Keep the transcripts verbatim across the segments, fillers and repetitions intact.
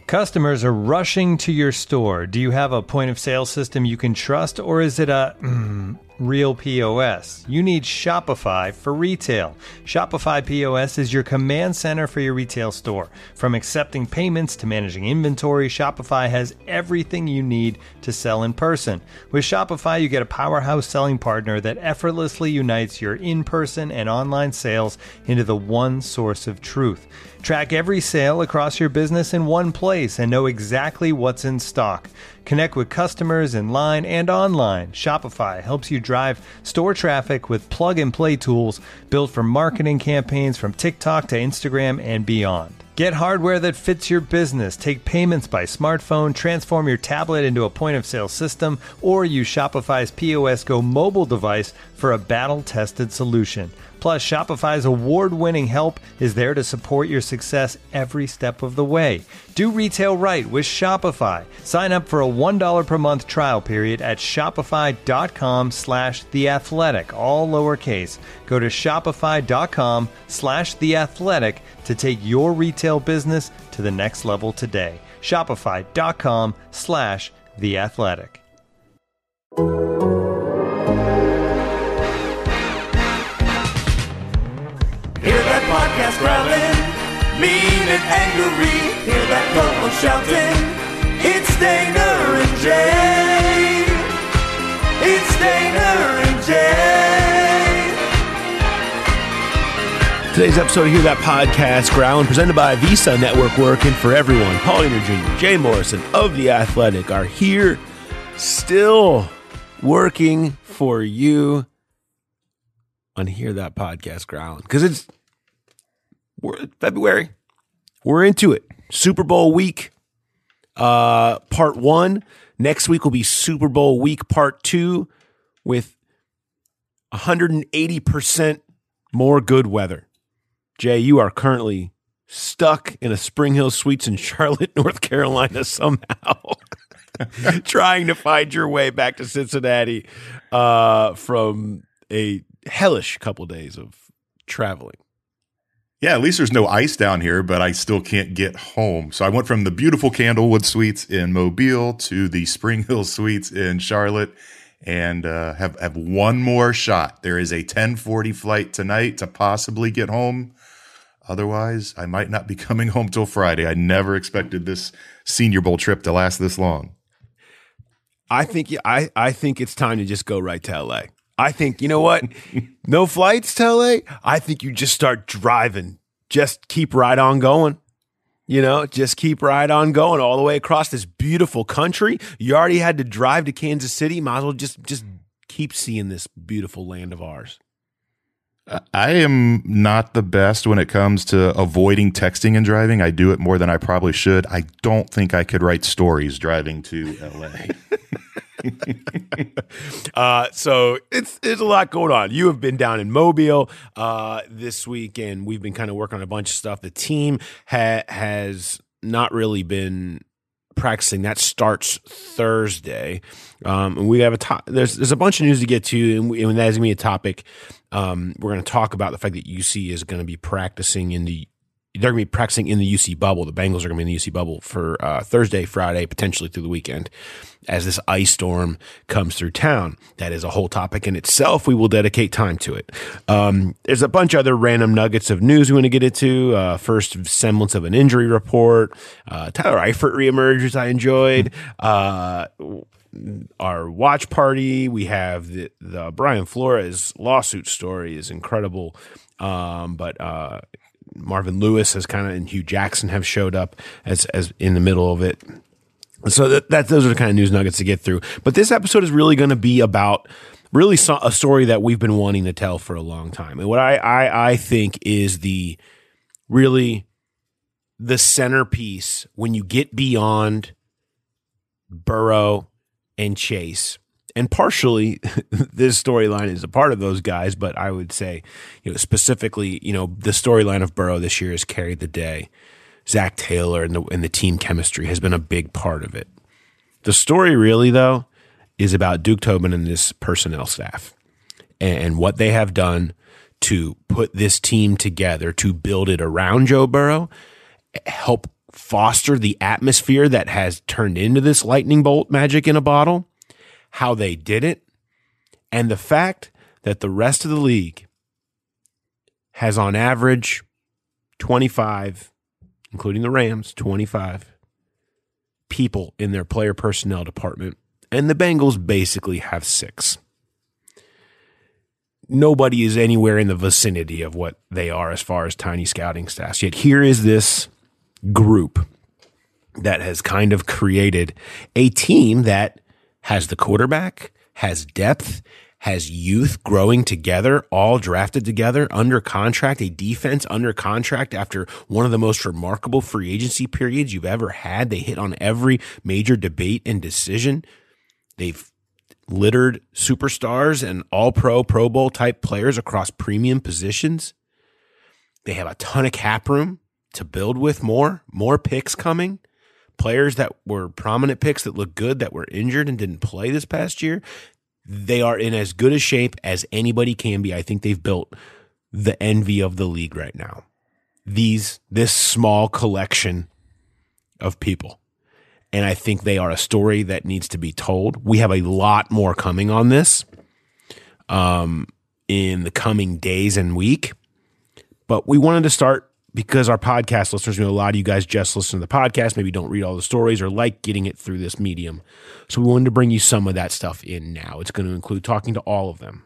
Customers are rushing to your store. Do you have a point of sale system you can trust, or is it a mm, real P O S? You need Shopify for retail. Shopify P O S is your command center for your retail store. From accepting payments to managing inventory, Shopify has everything you need to sell in person. With Shopify, you get a powerhouse selling partner that effortlessly unites your in-person and online sales into the one source of truth. Track every sale across your business in one place and know exactly what's in stock. Connect with customers in line and online. Shopify helps you drive store traffic with plug-and-play tools built for marketing campaigns from TikTok to Instagram and beyond. Get hardware that fits your business. Take payments by smartphone, transform your tablet into a point-of-sale system, or use Shopify's P O S Go mobile device for a battle-tested solution. Plus, Shopify's award-winning help is there to support your success every step of the way. Do retail right with Shopify. Sign up for a one dollar per month trial period at shopify.com slash theathletic, all lowercase. Go to shopify.com slash theathletic to take your retail business to the next level today. Shopify.com slash theathletic. Hear that podcast growling, mean and angry. Hear that co shouting. It's Dana and Jay. It's Dana and Jay. Today's episode of Hear That Podcast Growling, presented by Visa Network, working for everyone. Paul Dehner Junior, Jay Morrison of The Athletic are here, still working for you on Hear That Podcast Growling, because it's we're February. We're into it. Super Bowl week, uh, part one. Next week will be Super Bowl week part two with one hundred eighty percent more good weather. Jay, you are currently stuck in a Spring Hill Suites in Charlotte, North Carolina somehow, trying to find your way back to Cincinnati uh, from a hellish couple days of traveling. Yeah, at least there's no ice down here, but I still can't get home. So I went from the beautiful Candlewood Suites in Mobile to the Spring Hill Suites in Charlotte, and uh, have, have one more shot. There is a ten forty flight tonight to possibly get home. Otherwise, I might not be coming home till Friday. I never expected this Senior Bowl trip to last this long. I think I, I think it's time to just go right to L A. I think, you know what? No flights to L A? I think you just start driving. Just keep right on going. You know, just keep right on going all the way across this beautiful country. You already had to drive to Kansas City. Might as well just, just keep seeing this beautiful land of ours. I am not the best when it comes to avoiding texting and driving. I do it more than I probably should. I don't think I could write stories driving to L A. uh, so it's there's a lot going on. You have been down in Mobile uh, this week, and we've been kind of working on a bunch of stuff. The team ha- has not really been practicing. That starts Thursday, um, and we have a to- there's there's a bunch of news to get to, and, we, and that's gonna be a topic. Um, we're going to talk about the fact that U C is going to be practicing in the they're going to be practicing in the U C bubble. The Bengals are going to be in the U C bubble for uh, Thursday, Friday, potentially through the weekend, as this ice storm comes through town. That is a whole topic in itself. We will dedicate time to it. Um, there's a bunch of other random nuggets of news we want to get into. Uh, first semblance of an injury report. Uh, Tyler Eifert reemerges. I enjoyed. Uh, our watch party. We have the, the Brian Flores lawsuit story is incredible. Um, but, uh, Marvin Lewis has kind of, and Hugh Jackson have showed up as, as in the middle of it. So that, that those are the kind of news nuggets to get through. But this episode is really going to be about really so, a story that we've been wanting to tell for a long time. And what I, I, I think is the really the centerpiece when you get beyond Burrow and Chase, and partially this storyline is a part of those guys, but I would say, you know, specifically, you know, the storyline of Burrow this year has carried the day. Zach Taylor and the, and the team chemistry has been a big part of it. The story really, though, is about Duke Tobin and this personnel staff and what they have done to put this team together, to build it around Joe Burrow, help foster the atmosphere that has turned into this lightning bolt magic in a bottle, how they did it, and the fact that the rest of the league has on average twenty-five, including the Rams, twenty-five people in their player personnel department, and the Bengals basically have six. Nobody is anywhere in the vicinity of what they are as far as tiny scouting staffs. Yet here is this group that has kind of created a team that has the quarterback, has depth, has youth growing together, all drafted together, under contract, a defense under contract after one of the most remarkable free agency periods you've ever had. They hit on every major debate and decision. They've littered superstars and all-pro, Pro Bowl type players across premium positions. They have a ton of cap room to build with, more, more picks coming. Players that were prominent picks that look good that were injured and didn't play this past year. They are in as good a shape as anybody can be. I think they've built the envy of the league right now. These, this small collection of people. And I think they are a story that needs to be told. We have a lot more coming on this um, in the coming days and week. But we wanted to start because our podcast listeners, you know, a lot of you guys just listen to the podcast, maybe don't read all the stories or like getting it through this medium. So we wanted to bring you some of that stuff in now. It's going to include talking to all of them.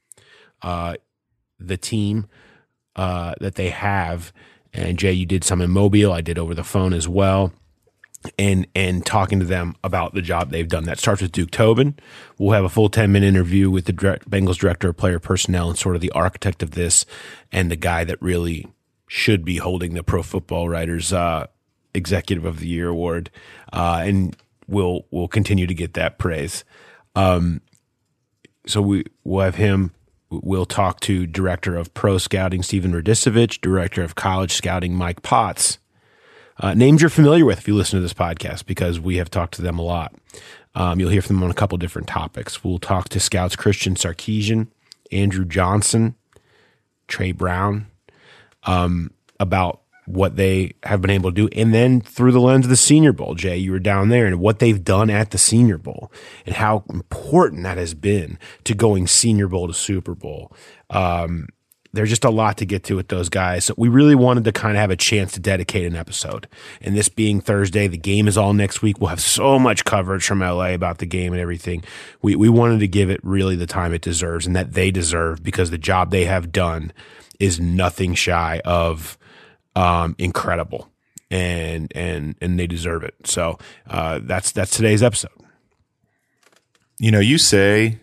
Uh, the team uh, that they have, and Jay, you did some in Mobile. I did over the phone as well. And and talking to them about the job they've done. That starts with Duke Tobin. We'll have a full ten-minute interview with the direct, Bengals director of player personnel and sort of the architect of this and the guy that really should be holding the Pro Football Writers uh, Executive of the Year award. Uh, and we'll we'll continue to get that praise. Um, so we, we'll have him. We'll talk to Director of Pro Scouting, Stephen Radisevich, Director of College Scouting, Mike Potts. Uh, names you're familiar with if you listen to this podcast because we have talked to them a lot. Um, you'll hear from them on a couple different topics. We'll talk to scouts Christian Sarkisian, Andrew Johnson, Trey Brown um, about what they have been able to do. And then through the lens of the Senior Bowl, Jay, you were down there, and what they've done at the Senior Bowl and how important that has been to going Senior Bowl to Super Bowl. Um There's just a lot to get to with those guys. So we really wanted to kind of have a chance to dedicate an episode. And this being Thursday, the game is all next week. We'll have so much coverage from L A about the game and everything. We we wanted to give it really the time it deserves and that they deserve because the job they have done is nothing shy of um, incredible. And and and they deserve it. So uh, that's that's today's episode. You know, you say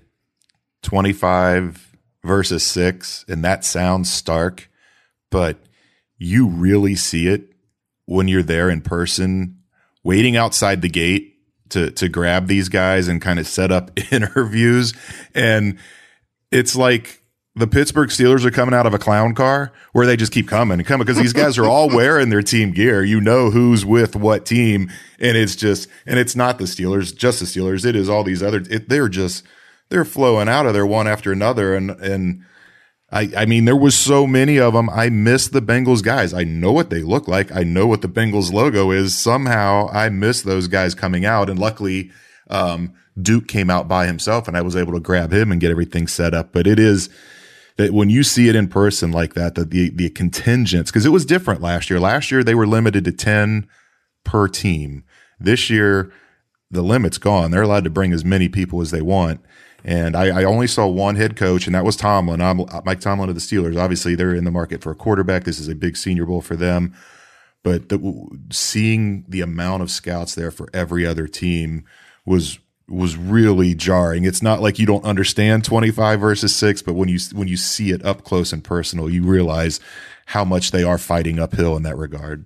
twenty-five versus six, and that sounds stark, but you really see it when you're there in person, waiting outside the gate to to grab these guys and kind of set up interviews. And it's like the Pittsburgh Steelers are coming out of a clown car where they just keep coming and coming because these guys are all wearing their team gear. You know who's with what team, and it's just, and it's not the Steelers, just the Steelers. It is all these other, it, they're just, they're flowing out of there one after another. And, and I, I mean, there was so many of them. I miss the Bengals guys. I know what they look like. I know what the Bengals logo is. Somehow I miss those guys coming out. And luckily, um, Duke came out by himself and I was able to grab him and get everything set up. But it is that when you see it in person like that, that the, the contingents, because it was different last year. Last year, they were limited to ten per team. This year, the limit's gone. They're allowed to bring as many people as they want. And I, I only saw one head coach, and that was Tomlin. I'm, Mike Tomlin of the Steelers. Obviously, they're in the market for a quarterback. This is a big Senior Bowl for them. But the, seeing the amount of scouts there for every other team was was really jarring. It's not like you don't understand twenty-five versus six, but when you when you see it up close and personal, you realize how much they are fighting uphill in that regard.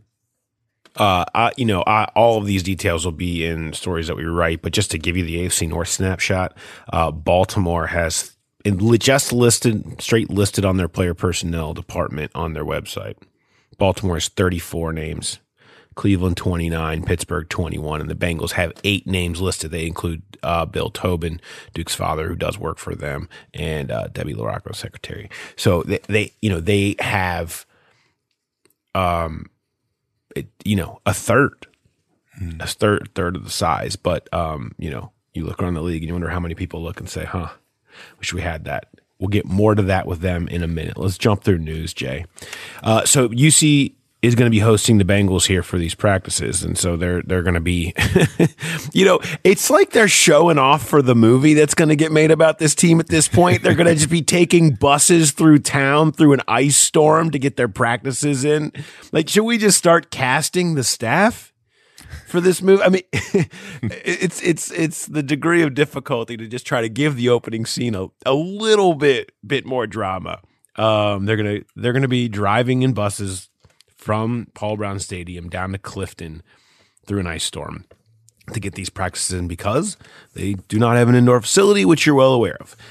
Uh, I, you know, I, all of these details will be in stories that we write, but just to give you the A F C North snapshot, uh, Baltimore has just listed, straight listed on their player personnel department on their website. Baltimore has thirty-four names, Cleveland twenty-nine, Pittsburgh twenty-one, and the Bengals have eight names listed. They include uh, Bill Tobin, Duke's father, who does work for them, and uh, Debbie LaRocco's secretary. So they, they, you know, they have, um. it, you know, a third, hmm. a third, third of the size. But, um, you know, you look around the league and you wonder how many people look and say, huh, wish we had that. We'll get more to that with them in a minute. Let's jump through news, Jay. Uh, so U C is going to be hosting the Bengals here for these practices. And so they're they're going to be, you know, it's like they're showing off for the movie that's going to get made about this team at this point. They're going to just be taking buses through town through an ice storm to get their practices in. Like, should we just start casting the staff for this movie? I mean, it's it's it's the degree of difficulty to just try to give the opening scene a, a little bit bit more drama. Um, they're gonna they're gonna be driving in buses from Paul Brown Stadium down to Clifton through an ice storm to get these practices in because they do not have an indoor facility, which you're well aware of.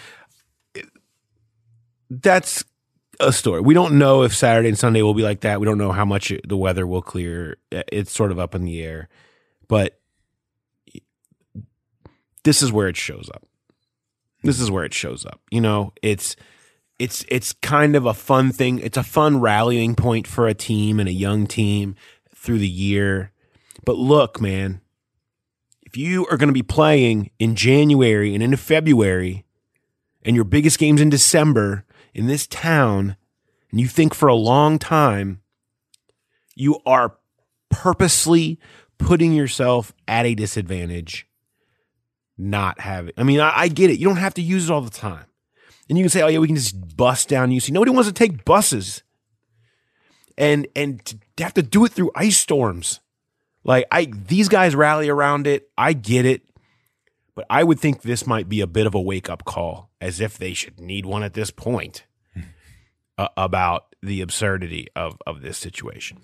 That's a story. We don't know if Saturday and Sunday will be like that. We don't know how much the weather will clear. It's sort of up in the air. But this is where it shows up. This is where it shows up. You know, it's It's it's kind of a fun thing. It's a fun rallying point for a team and a young team through the year. But look, man, if you are going to be playing in January and into February and your biggest game's in December in this town, and you think for a long time, you are purposely putting yourself at a disadvantage not having. I mean, I, I get it. You don't have to use it all the time. And you can say, oh, yeah, we can just bus down U C. Nobody wants to take buses and and to have to do it through ice storms. Like, I these guys rally around it. I get it. But I would think this might be a bit of a wake-up call, as if they should need one at this point, uh, about the absurdity of, of this situation.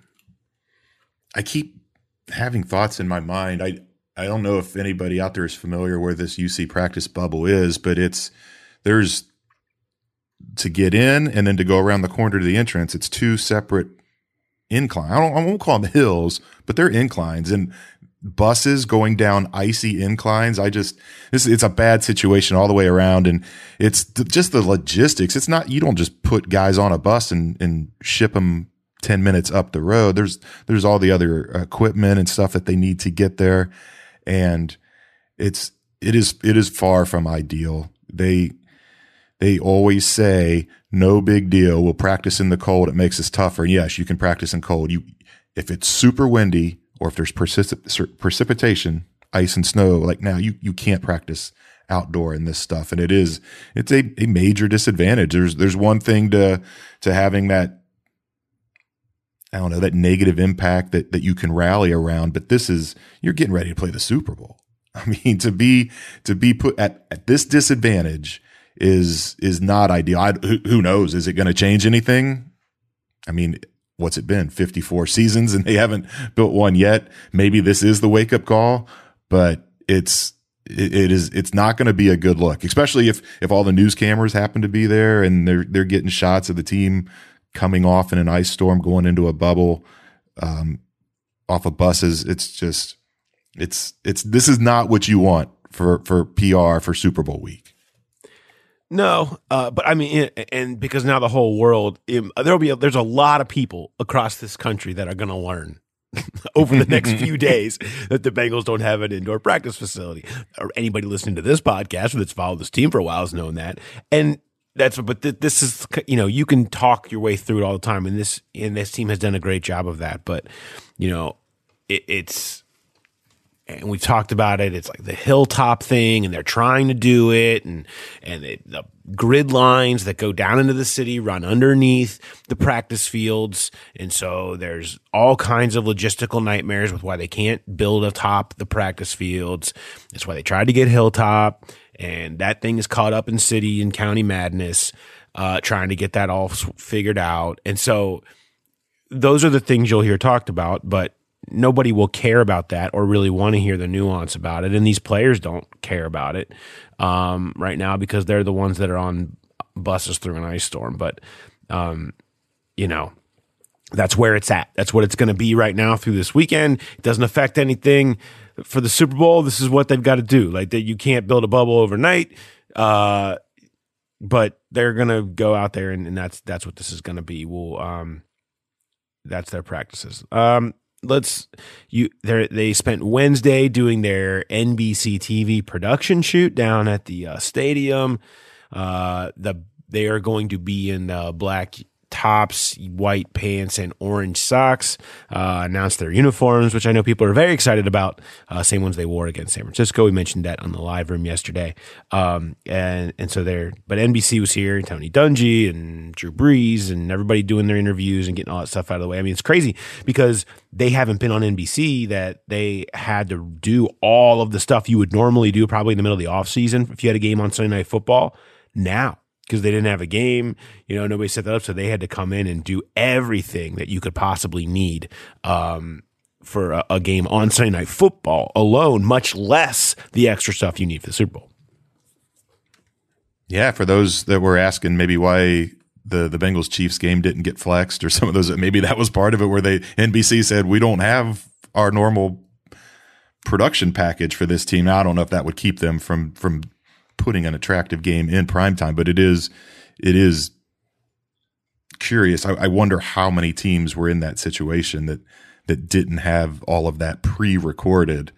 I keep having thoughts in my mind. I, I don't know if anybody out there is familiar where this U C practice bubble is, but it's there's – to get in and then to go around the corner to the entrance, it's two separate inclines. I don't, I won't call them hills, but they're inclines and buses going down icy inclines. I just, this, it's a bad situation all the way around. And it's th- just the logistics. It's not, you don't just put guys on a bus and, and ship them ten minutes up the road. There's, there's all the other equipment and stuff that they need to get there. And it's, it is, it is far from ideal. They, They always say, no big deal. We'll practice in the cold. It makes us tougher. And yes, you can practice in cold. You, if it's super windy or if there's precip- precipitation, ice and snow, like now, you, you can't practice outdoor in this stuff. And it is, it's a, a major disadvantage. There's, there's one thing to, to having that, I don't know, that negative impact that, that you can rally around. But this is, you're getting ready to play the Super Bowl. I mean, to be, to be put at, at this disadvantage is is not ideal. I, who, who knows? Is it going to change anything? I mean, what's it been? fifty-four seasons and they haven't built one yet. Maybe this is the wake up call, but it's it, it is it's not going to be a good look, especially if if all the news cameras happen to be there and they're they're getting shots of the team coming off in an ice storm, going into a bubble, um, off of buses. It's just it's it's this is not what you want for for P R for Super Bowl week. No, uh, but I mean, and because now the whole world, there'll be a, there's a lot of people across this country that are going to learn over the next few days that the Bengals don't have an indoor practice facility. Or anybody listening to this podcast or that's followed this team for a while has known that. And that's but th- this is, you know, you can talk your way through it all the time, and this and this team has done a great job of that. But you know, it, it's. And we've talked about it. It's like the hilltop thing, and they're trying to do it, and and it, the grid lines that go down into the city run underneath the practice fields, and so there's all kinds of logistical nightmares with why they can't build atop the practice fields. That's why they tried to get hilltop, and that thing is caught up in city and county madness, uh, trying to get that all figured out. And so those are the things you'll hear talked about, but nobody will care about that or really want to hear the nuance about it. And these players don't care about it um, right now because they're the ones that are on buses through an ice storm. But, um, you know, that's where it's at. That's what it's going to be right now through this weekend. It doesn't affect anything for the Super Bowl. This is what they've got to do. Like, that you can't build a bubble overnight, uh, but they're going to go out there and, and that's, that's what this is going to be. We'll, um, that's their practices. Um, let's you they they spent Wednesday doing their N B C T V production shoot down at the uh, stadium. Uh, the they are going to be in uh, black tops, white pants, and orange socks. Uh, announced their uniforms, which I know people are very excited about. Uh, same ones they wore against San Francisco. We mentioned that on the live room yesterday. Um, and and so they're but N B C was here, and Tony Dungy and Drew Brees and everybody doing their interviews and getting all that stuff out of the way. I mean, it's crazy because they haven't been on N B C, that they had to do all of the stuff you would normally do probably in the middle of the offseason if you had a game on Sunday Night Football now. Because they didn't have a game, you know, nobody set that up, so they had to come in and do everything that you could possibly need um, for a, a game on Sunday Night Football alone, much less the extra stuff you need for the Super Bowl. Yeah, for those that were asking maybe why the the Bengals Chiefs game didn't get flexed, or some of those, maybe that was part of it, where they N B C said we don't have our normal production package for this team. Now, I don't know if that would keep them from from. putting an attractive game in primetime, but it is it is curious. I, I wonder how many teams were in that situation that that didn't have all of that pre-recorded.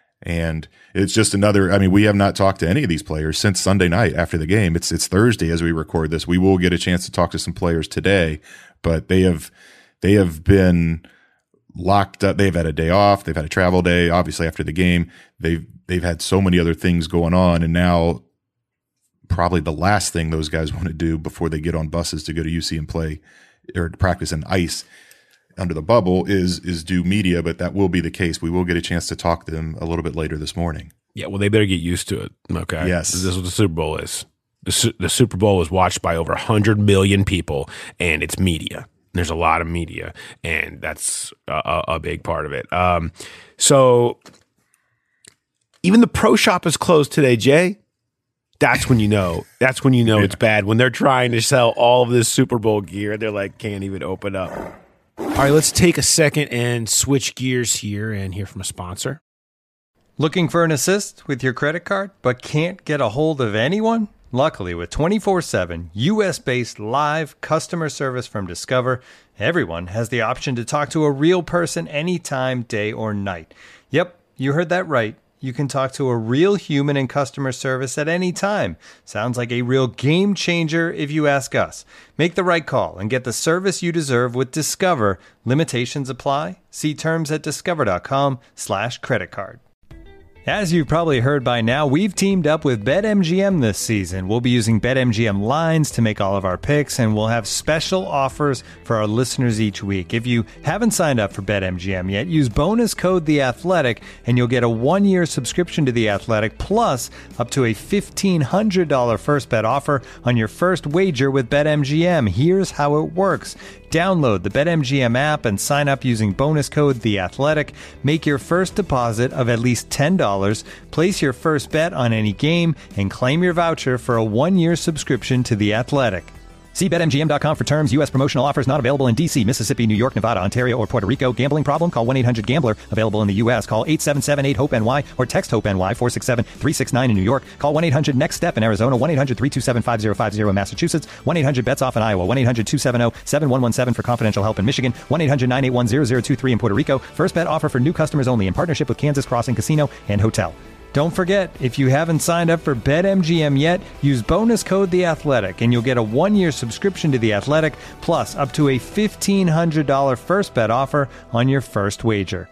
And it's just another, I mean, we have not talked to any of these players since Sunday night after the game. It's it's Thursday as we record this. We will get a chance to talk to some players today, but they have they have been locked up. They've had a day off. They've had a travel day, obviously, after the game. They've they've had so many other things going on, and now probably the last thing those guys want to do before they get on buses to go to U C and play or practice in ice under the bubble is is do media, but that will be the case. We will get a chance to talk to them a little bit later this morning. Yeah, well, they better get used to it. Okay. Yes. This is what the Super Bowl is. The, the Super Bowl is watched by over one hundred million people, and it's media. There's a lot of media, and that's a, a big part of it. Um, so even the pro shop is closed today, Jay. That's when you know. That's when you know it's bad. When they're trying to sell all of this Super Bowl gear, they're like, can't even open up. All right, let's take a second and switch gears here and hear from a sponsor. Looking for an assist with your credit card, but can't get a hold of anyone? Luckily, with twenty-four seven U S-based live customer service from Discover, everyone has the option to talk to a real person anytime, day or night. Yep, you heard that right. You can talk to a real human in customer service at any time. Sounds like a real game changer if you ask us. Make the right call and get the service you deserve with Discover. Limitations apply. See terms at discover.com slash credit card. As you've probably heard by now, we've teamed up with BetMGM this season. We'll be using BetMGM lines to make all of our picks, and we'll have special offers for our listeners each week. If you haven't signed up for BetMGM yet, use bonus code The Athletic, and you'll get a one-year subscription to The Athletic, plus up to a fifteen hundred dollars first bet offer on your first wager with BetMGM. Here's how it works. Download the BetMGM app and sign up using bonus code The Athletic. Make your first deposit of at least ten dollars. Place your first bet on any game and claim your voucher for a one-year subscription to The Athletic. See Bet M G M dot com for terms. U S promotional offers not available in D C, Mississippi, New York, Nevada, Ontario, or Puerto Rico. Gambling problem? Call one eight hundred gambler. Available in the U S. Call eight seven seven eight hope N Y or text HOPE-NY four six seven three six nine in New York. Call one eight hundred next step in Arizona. one eight hundred three two seven five zero five zero in Massachusetts. one eight hundred bets off in Iowa. one eight hundred two seven zero seven one one seven for confidential help in Michigan. one eight hundred nine eight one zero zero two three in Puerto Rico. First bet offer for new customers only in partnership with Kansas Crossing Casino and Hotel. Don't forget, if you haven't signed up for BetMGM yet, use bonus code The Athletic, and you'll get a one-year subscription to The Athletic, plus up to a fifteen hundred dollars first bet offer on your first wager.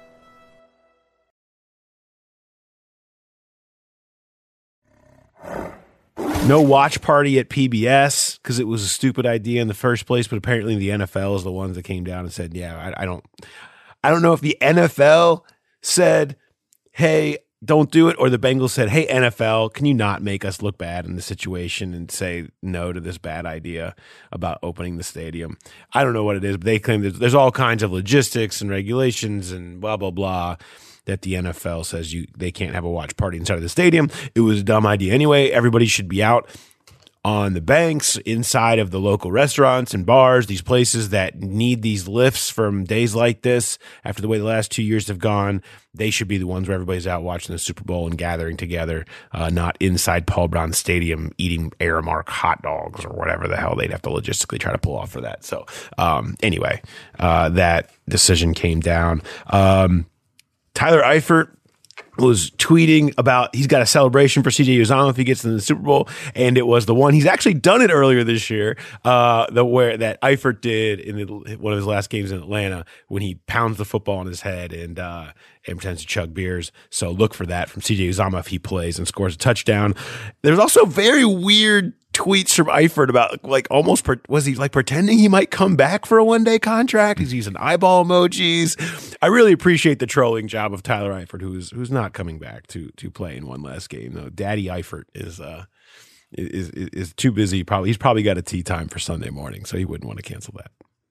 No watch party at P B S because it was a stupid idea in the first place, but apparently the N F L is the ones that came down and said, yeah, I, I don't I don't know if the N F L said, hey, don't do it, or the Bengals said, hey, N F L, can you not make us look bad in this situation and say no to this bad idea about opening the stadium? I don't know what it is, but they claim that there's all kinds of logistics and regulations and blah, blah, blah that the N F L says you they can't have a watch party inside of the stadium. It was a dumb idea anyway. Everybody should be out on the banks, inside of the local restaurants and bars, these places that need these lifts from days like this, after the way the last two years have gone. They should be the ones where everybody's out watching the Super Bowl and gathering together, uh, not inside Paul Brown Stadium eating Aramark hot dogs or whatever the hell they'd have to logistically try to pull off for that. So um, anyway, uh, that decision came down. Um, Tyler Eifert was tweeting about he's got a celebration for C J Uzomah if he gets in the Super Bowl, and it was the one he's actually done it earlier this year. Uh, the where that Eifert did in the, one of his last games in Atlanta when he pounds the football on his head and uh, and pretends to chug beers. So look for that from C J Uzomah if he plays and scores a touchdown. There's also very weird tweets from Eifert about like almost per, was he like pretending he might come back for a one day contract? He's using eyeball emojis. I really appreciate the trolling job of Tyler Eifert, who's who's not coming back to to play in one last game. No, Daddy Eifert is uh is, is is too busy. Probably he's probably got a tea time for Sunday morning, so he wouldn't want to cancel that.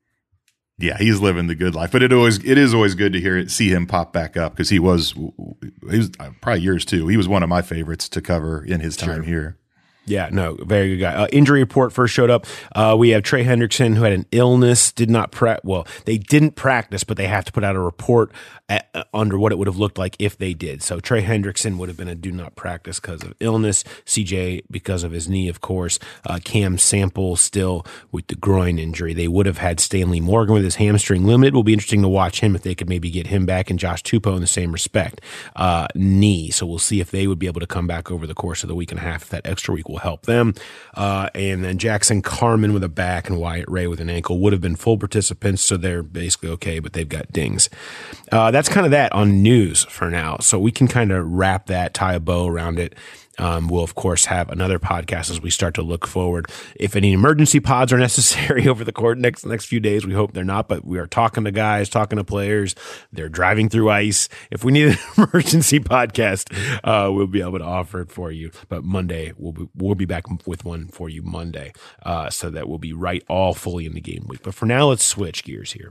Yeah, he's living the good life, but it always it is always good to hear it, see him pop back up because he was he was probably yours too. He was one of my favorites to cover in his time sure. here. Yeah, no, very good guy. Uh, injury report first showed up. Uh, we have Trey Hendrickson, who had an illness, did not pra- well, they didn't practice, but they have to put out a report at, uh, under what it would have looked like if they did. So Trey Hendrickson would have been a do not practice because of illness. C J because of his knee, of course. Uh, Cam Sample still with the groin injury. They would have had Stanley Morgan with his hamstring limited. Will be interesting to watch him if they could maybe get him back, and Josh Tupou in the same respect. Uh, knee. So we'll see if they would be able to come back over the course of the week and a half if that extra week will help them. Uh, and then Jackson Carman with a back and Wyatt Ray with an ankle would have been full participants, so they're basically okay, but they've got dings. Uh, that's kind of that on news for now. So we can kind of wrap that, tie a bow around it. Um, we'll, of course, have another podcast as we start to look forward. If any emergency pods are necessary over the course next next few days, we hope they're not, but we are talking to guys, talking to players. They're driving through ice. If we need an emergency podcast, uh, we'll be able to offer it for you. But Monday, we'll be, we'll be back with one for you Monday, uh, so that we'll be right all fully in the game week. But for now, let's switch gears here.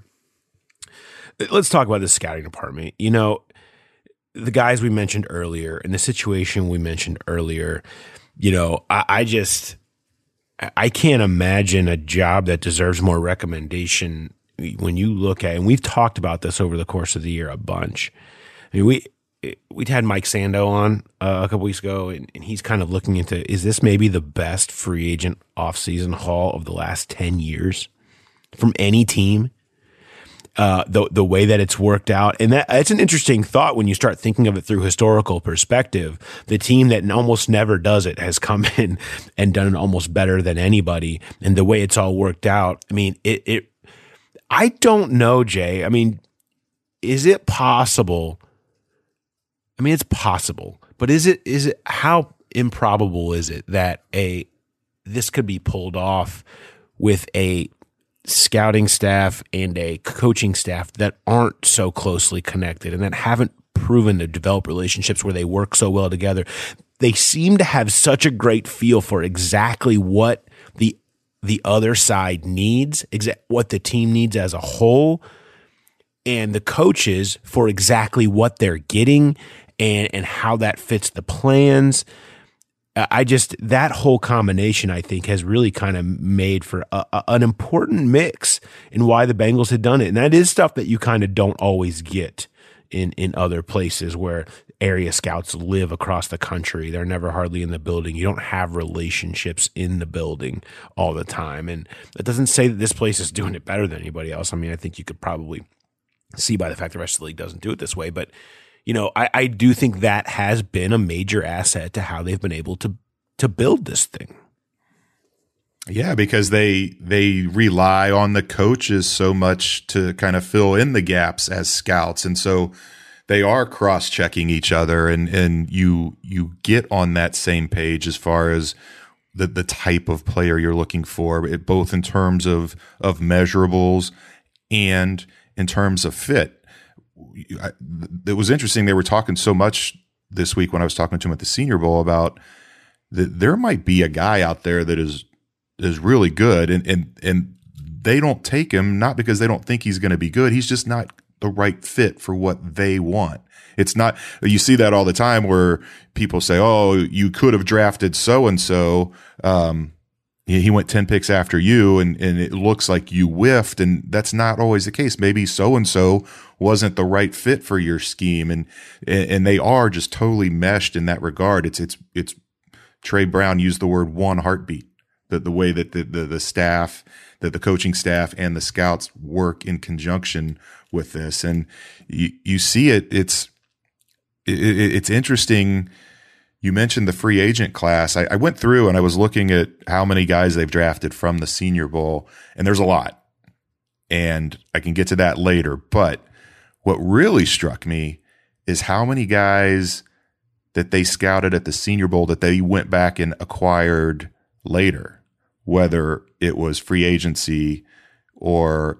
Let's talk about the scouting department. You know, the guys we mentioned earlier and the situation we mentioned earlier, you know, I, I just, I can't imagine a job that deserves more recommendation when you look at, and we've talked about this over the course of the year a bunch. I mean, we, we'd had Mike Sando on uh, a couple weeks ago, and, and he's kind of looking into, is this maybe the best free agent offseason haul of the last ten years from any team? Uh, the the way that it's worked out. And that it's an interesting thought when you start thinking of it through historical perspective. The team that almost never does it has come in and done it almost better than anybody. And the way it's all worked out, I mean, it, it I don't know, Jay. I mean, is it possible? I mean, it's possible, but is it is it how improbable is it that a this could be pulled off with a scouting staff and a coaching staff that aren't so closely connected and that haven't proven to develop relationships where they work so well together? They seem to have such a great feel for exactly what the the other side needs, exa- what the team needs as a whole, and the coaches for exactly what they're getting and and how that fits the plans. I just, that whole combination, I think, has really kind of made for a, a, an important mix in why the Bengals had done it. And that is stuff that you kind of don't always get in, in other places where area scouts live across the country. They're never hardly in the building. You don't have relationships in the building all the time. And that doesn't say that this place is doing it better than anybody else. I mean, I think you could probably see by the fact the rest of the league doesn't do it this way. But you know, I, I do think that has been a major asset to how they've been able to to build this thing. Yeah, because they they rely on the coaches so much to kind of fill in the gaps as scouts, and so they are cross-checking each other, and and you you get on that same page as far as the the type of player you're looking for, it, both in terms of of measurables and in terms of fit. I, it was interesting. They were talking so much this week when I was talking to him at the Senior Bowl about that there might be a guy out there that is is really good, and and and they don't take him not because they don't think he's going to be good. He's just not the right fit for what they want. It's not. You see that all the time where people say, "Oh, you could have drafted so and so." he he went ten picks after you, and, and it looks like you whiffed, and that's not always the case. Maybe so-and-so wasn't the right fit for your scheme, and and they are just totally meshed in that regard. It's it's it's Trey Brown used the word one heartbeat, the, the way that the, the, the staff, that the coaching staff and the scouts work in conjunction with this. And you, you see it, it's, it, it's interesting. You mentioned the free agent class. I, I went through and I was looking at how many guys they've drafted from the Senior Bowl, and there's a lot. And I can get to that later. But what really struck me is how many guys that they scouted at the Senior Bowl that they went back and acquired later, whether it was free agency or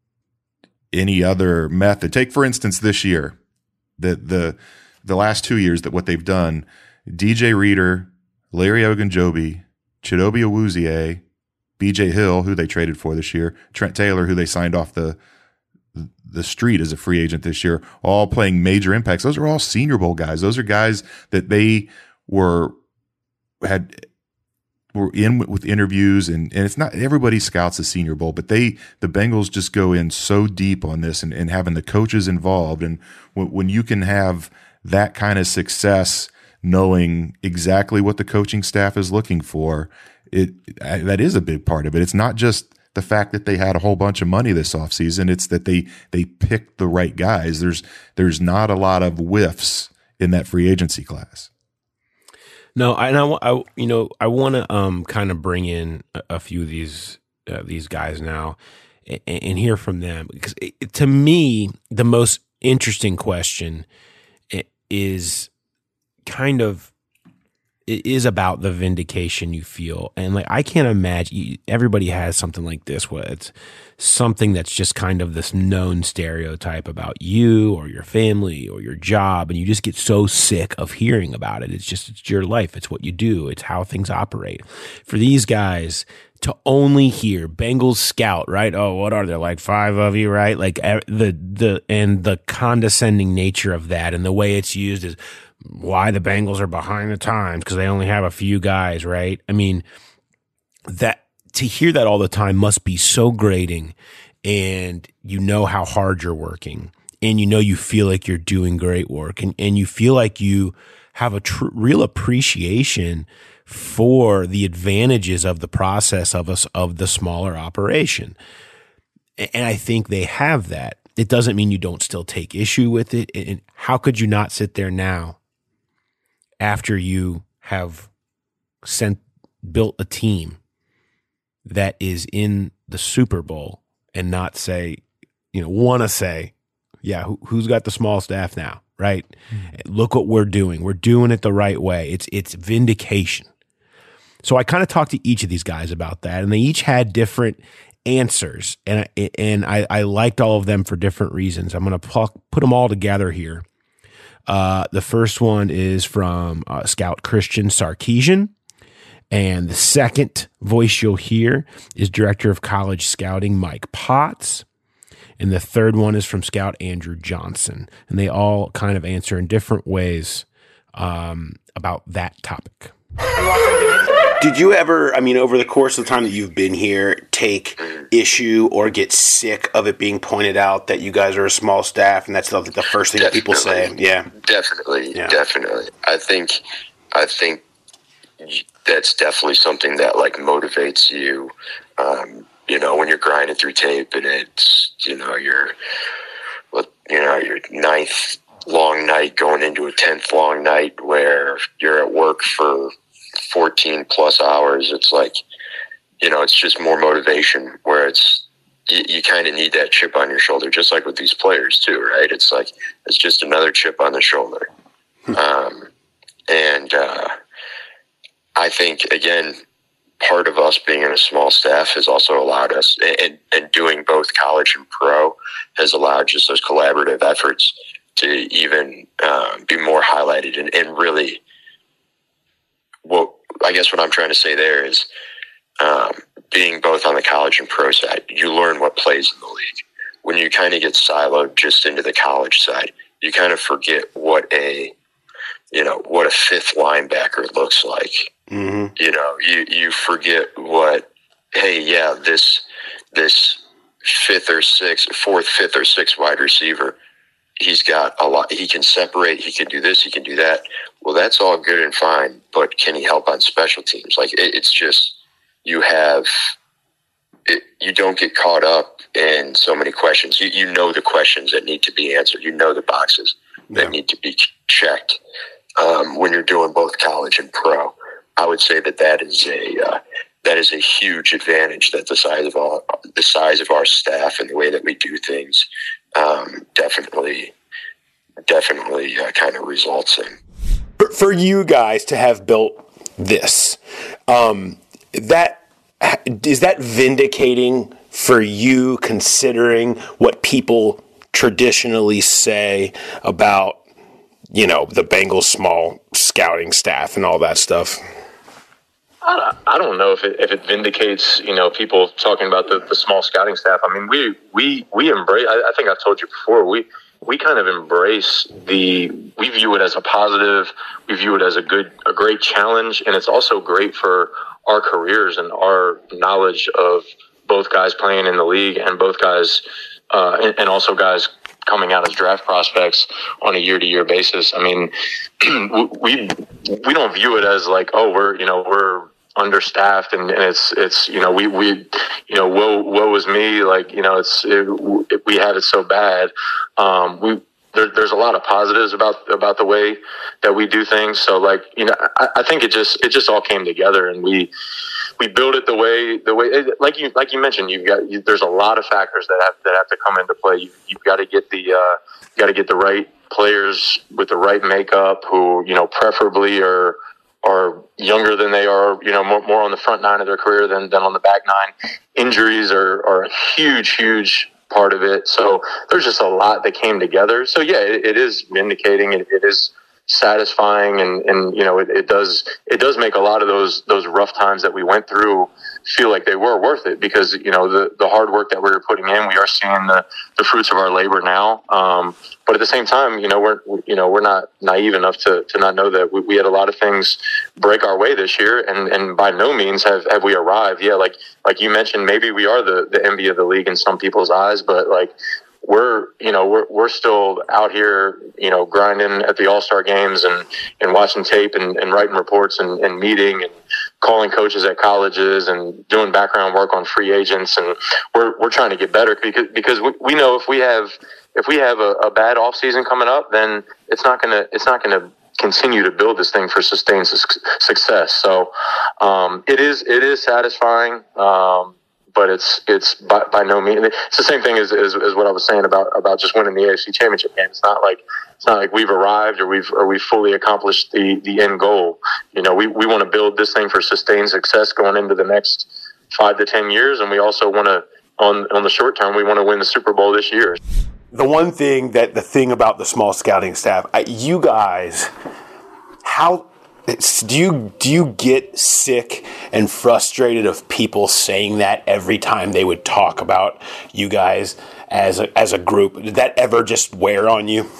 any other method. Take, for instance, this year, the the the last two years that what they've done, D J Reader, Larry Ogunjobi, Chidobe Awuzie, B J Hill, who they traded for this year, Trent Taylor, who they signed off the the street as a free agent this year, all playing major impacts. Those are all Senior Bowl guys. Those are guys that they were had were in with interviews, and, and it's not everybody scouts the Senior Bowl, but they the Bengals just go in so deep on this, and, and having the coaches involved. And when, when you can have that kind of success, knowing exactly what the coaching staff is looking for, it that is a big part of it. It's not just the fact that they had a whole bunch of money this offseason. It's that they they picked the right guys. There's there's not a lot of whiffs in that free agency class. No, I, and I, I you know, I want to um kind of bring in a, a few of these uh, these guys now and, and hear from them, because it, to me the most interesting question is kind of it is about the vindication you feel. And like, I can't imagine, everybody has something like this where it's something that's just kind of this known stereotype about you or your family or your job. And you just get so sick of hearing about it. It's just, it's your life. It's what you do. It's how things operate. For these guys to only hear Bengals scout, right? Oh, what are there, like five of you, right? Like the, the, and the condescending nature of that and the way it's used is, why the Bengals are behind the times because they only have a few guys, right? I mean, that to hear that all the time must be so grating, and you know how hard you're working, and you know you feel like you're doing great work, and, and you feel like you have a tr- real appreciation for the advantages of the process of us of the smaller operation. And I think they have that. It doesn't mean you don't still take issue with it. And how could you not sit there now, after you have sent built a team that is in the Super Bowl, and not say, you know, want to say, yeah, who, who's got the small staff now, right? Mm-hmm. Look what we're doing. We're doing it the right way. It's it's vindication. So I kind of talked to each of these guys about that, and they each had different answers, and I, and I, I liked all of them for different reasons. I'm going to put them all together here. Uh, the first one is from uh, Scout Christian Sarkeesian, and the second voice you'll hear is Director of College Scouting Mike Potts, and the third one is from Scout Andrew Johnson, and they all kind of answer in different ways um, about that topic. Did you ever, I mean, over the course of the time that you've been here, take issue or get sick of it being pointed out that you guys are a small staff, and that's the, the first thing definitely, that people say? Yeah, definitely, yeah. definitely. I think, I think that's definitely something that like motivates you. Um, you know, when you're grinding through tape, and it's, you know, your, you know, your ninth long night going into a tenth long night where you're at work for fourteen plus hours. It's like, you know, it's just more motivation, where it's, you, you kind of need that chip on your shoulder, just like with these players too, right? It's like, it's just another chip on the shoulder. Um, and uh, I think, again, part of us being in a small staff has also allowed us, and, and doing both college and pro has allowed just those collaborative efforts to even uh, be more highlighted, and, and really, what I guess what I'm trying to say there is, um, being both on the college and pro side, you learn what plays in the league. When you kind of get siloed just into the college side, you kind of forget what a, you know, what a fifth linebacker looks like. Mm-hmm. You know, you, you forget what, hey, yeah, this this fifth or sixth, fourth, fifth or sixth wide receiver, he's got a lot. He can separate. He can do this. He can do that. Well, that's all good and fine, but can he help on special teams? Like, it, it's just, you have, it, you don't get caught up in so many questions. You, you know the questions that need to be answered. You know the boxes that yeah. need to be checked um, when you're doing both college and pro. I would say that that is a uh, that is a huge advantage that the size of our the size of our staff and the way that we do things um, definitely definitely uh, kind of results in. For, for you guys to have built this, um, that is that vindicating for you, considering what people traditionally say about, you know, the Bengals small scouting staff and all that stuff? I don't know if it if it vindicates, you know, people talking about the, the small scouting staff. I mean, we we we embrace. I, I think I've told you before. We we kind of embrace the. We view it as a positive. We view it as a good, a great challenge, and it's also great for our careers and our knowledge of both guys playing in the league and both guys, uh, and, and also guys coming out as draft prospects on a year-to-year basis. I mean, we we don't view it as like, oh, we're you know we're understaffed and, and it's it's you know we we you know woe woe is me, like, you know it's it, it, we have it so bad. Um, we there, there's a lot of positives about about the way that we do things. So, like, you know, I, I think it just it just all came together, and we. We build it the way the way like you like you mentioned. You've got you, there's a lot of factors that have that have to come into play. You, you've got to get the uh, you got to get the right players with the right makeup, who, you know, preferably are are younger than they are, you know, more, more on the front nine of their career than, than on the back nine. Injuries are, are a huge huge part of it. So there's just a lot that came together. So yeah, it, it is vindicating. It, it is satisfying, and, and you know it, it does it does make a lot of those those rough times that we went through feel like they were worth it, because, you know, the the hard work that we were putting in, we are seeing the, the fruits of our labor now. Um, but at the same time, you know, we're you know we're not naive enough to, to not know that we, we had a lot of things break our way this year, and, and by no means have, have we arrived. Yeah, like like you mentioned, maybe we are the, the envy of the league in some people's eyes, but like. We're, you know, we're we're still out here, you know, grinding at the All-Star games and, and watching tape and, and writing reports and, and meeting and calling coaches at colleges and doing background work on free agents. And we're we're trying to get better, because because we, we know if we have if we have a, a bad off season coming up, then it's not gonna it's not gonna continue to build this thing for sustained su- success. So um, it is it is satisfying. Um, But it's it's by, by no means. It's the same thing as, as as what I was saying about about just winning the A F C Championship game. It's not like it's not like we've arrived or we've or we've fully accomplished the, the end goal. You know, we, we want to build this thing for sustained success going into the next five to ten years, and we also want to on on the short term we want to win the Super Bowl this year. The one thing that the thing about the small scouting staff, I, you guys, how. It's, do you do you get sick and frustrated of people saying that every time they would talk about you guys as a as a group? Did that ever just wear on you?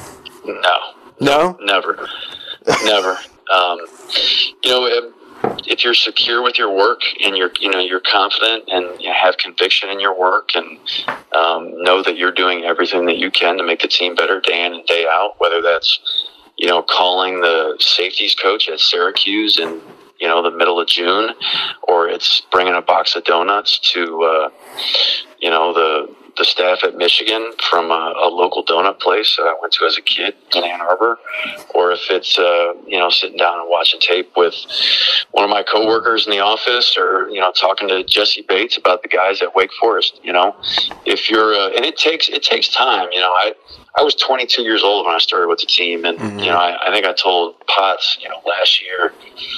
No, no, never, never. Um, you know, if, if you're secure with your work and you're you know you're confident and you have conviction in your work, and um, know that you're doing everything that you can to make the team better day in and day out, whether that's you know, calling the safeties coach at Syracuse in, you know, the middle of June, or it's bringing a box of donuts to, uh, you know, the the staff at Michigan from a, a local donut place that I went to as a kid in Ann Arbor, or if it's, uh, you know, sitting down and watching tape with one of my coworkers in the office, or, you know, talking to Jesse Bates about the guys at Wake Forest. You know, if you're, uh, and it takes, it takes time, you know, I, I was twenty-two years old when I started with the team, and mm-hmm. you know, I, I think I told Potts, you know, last year,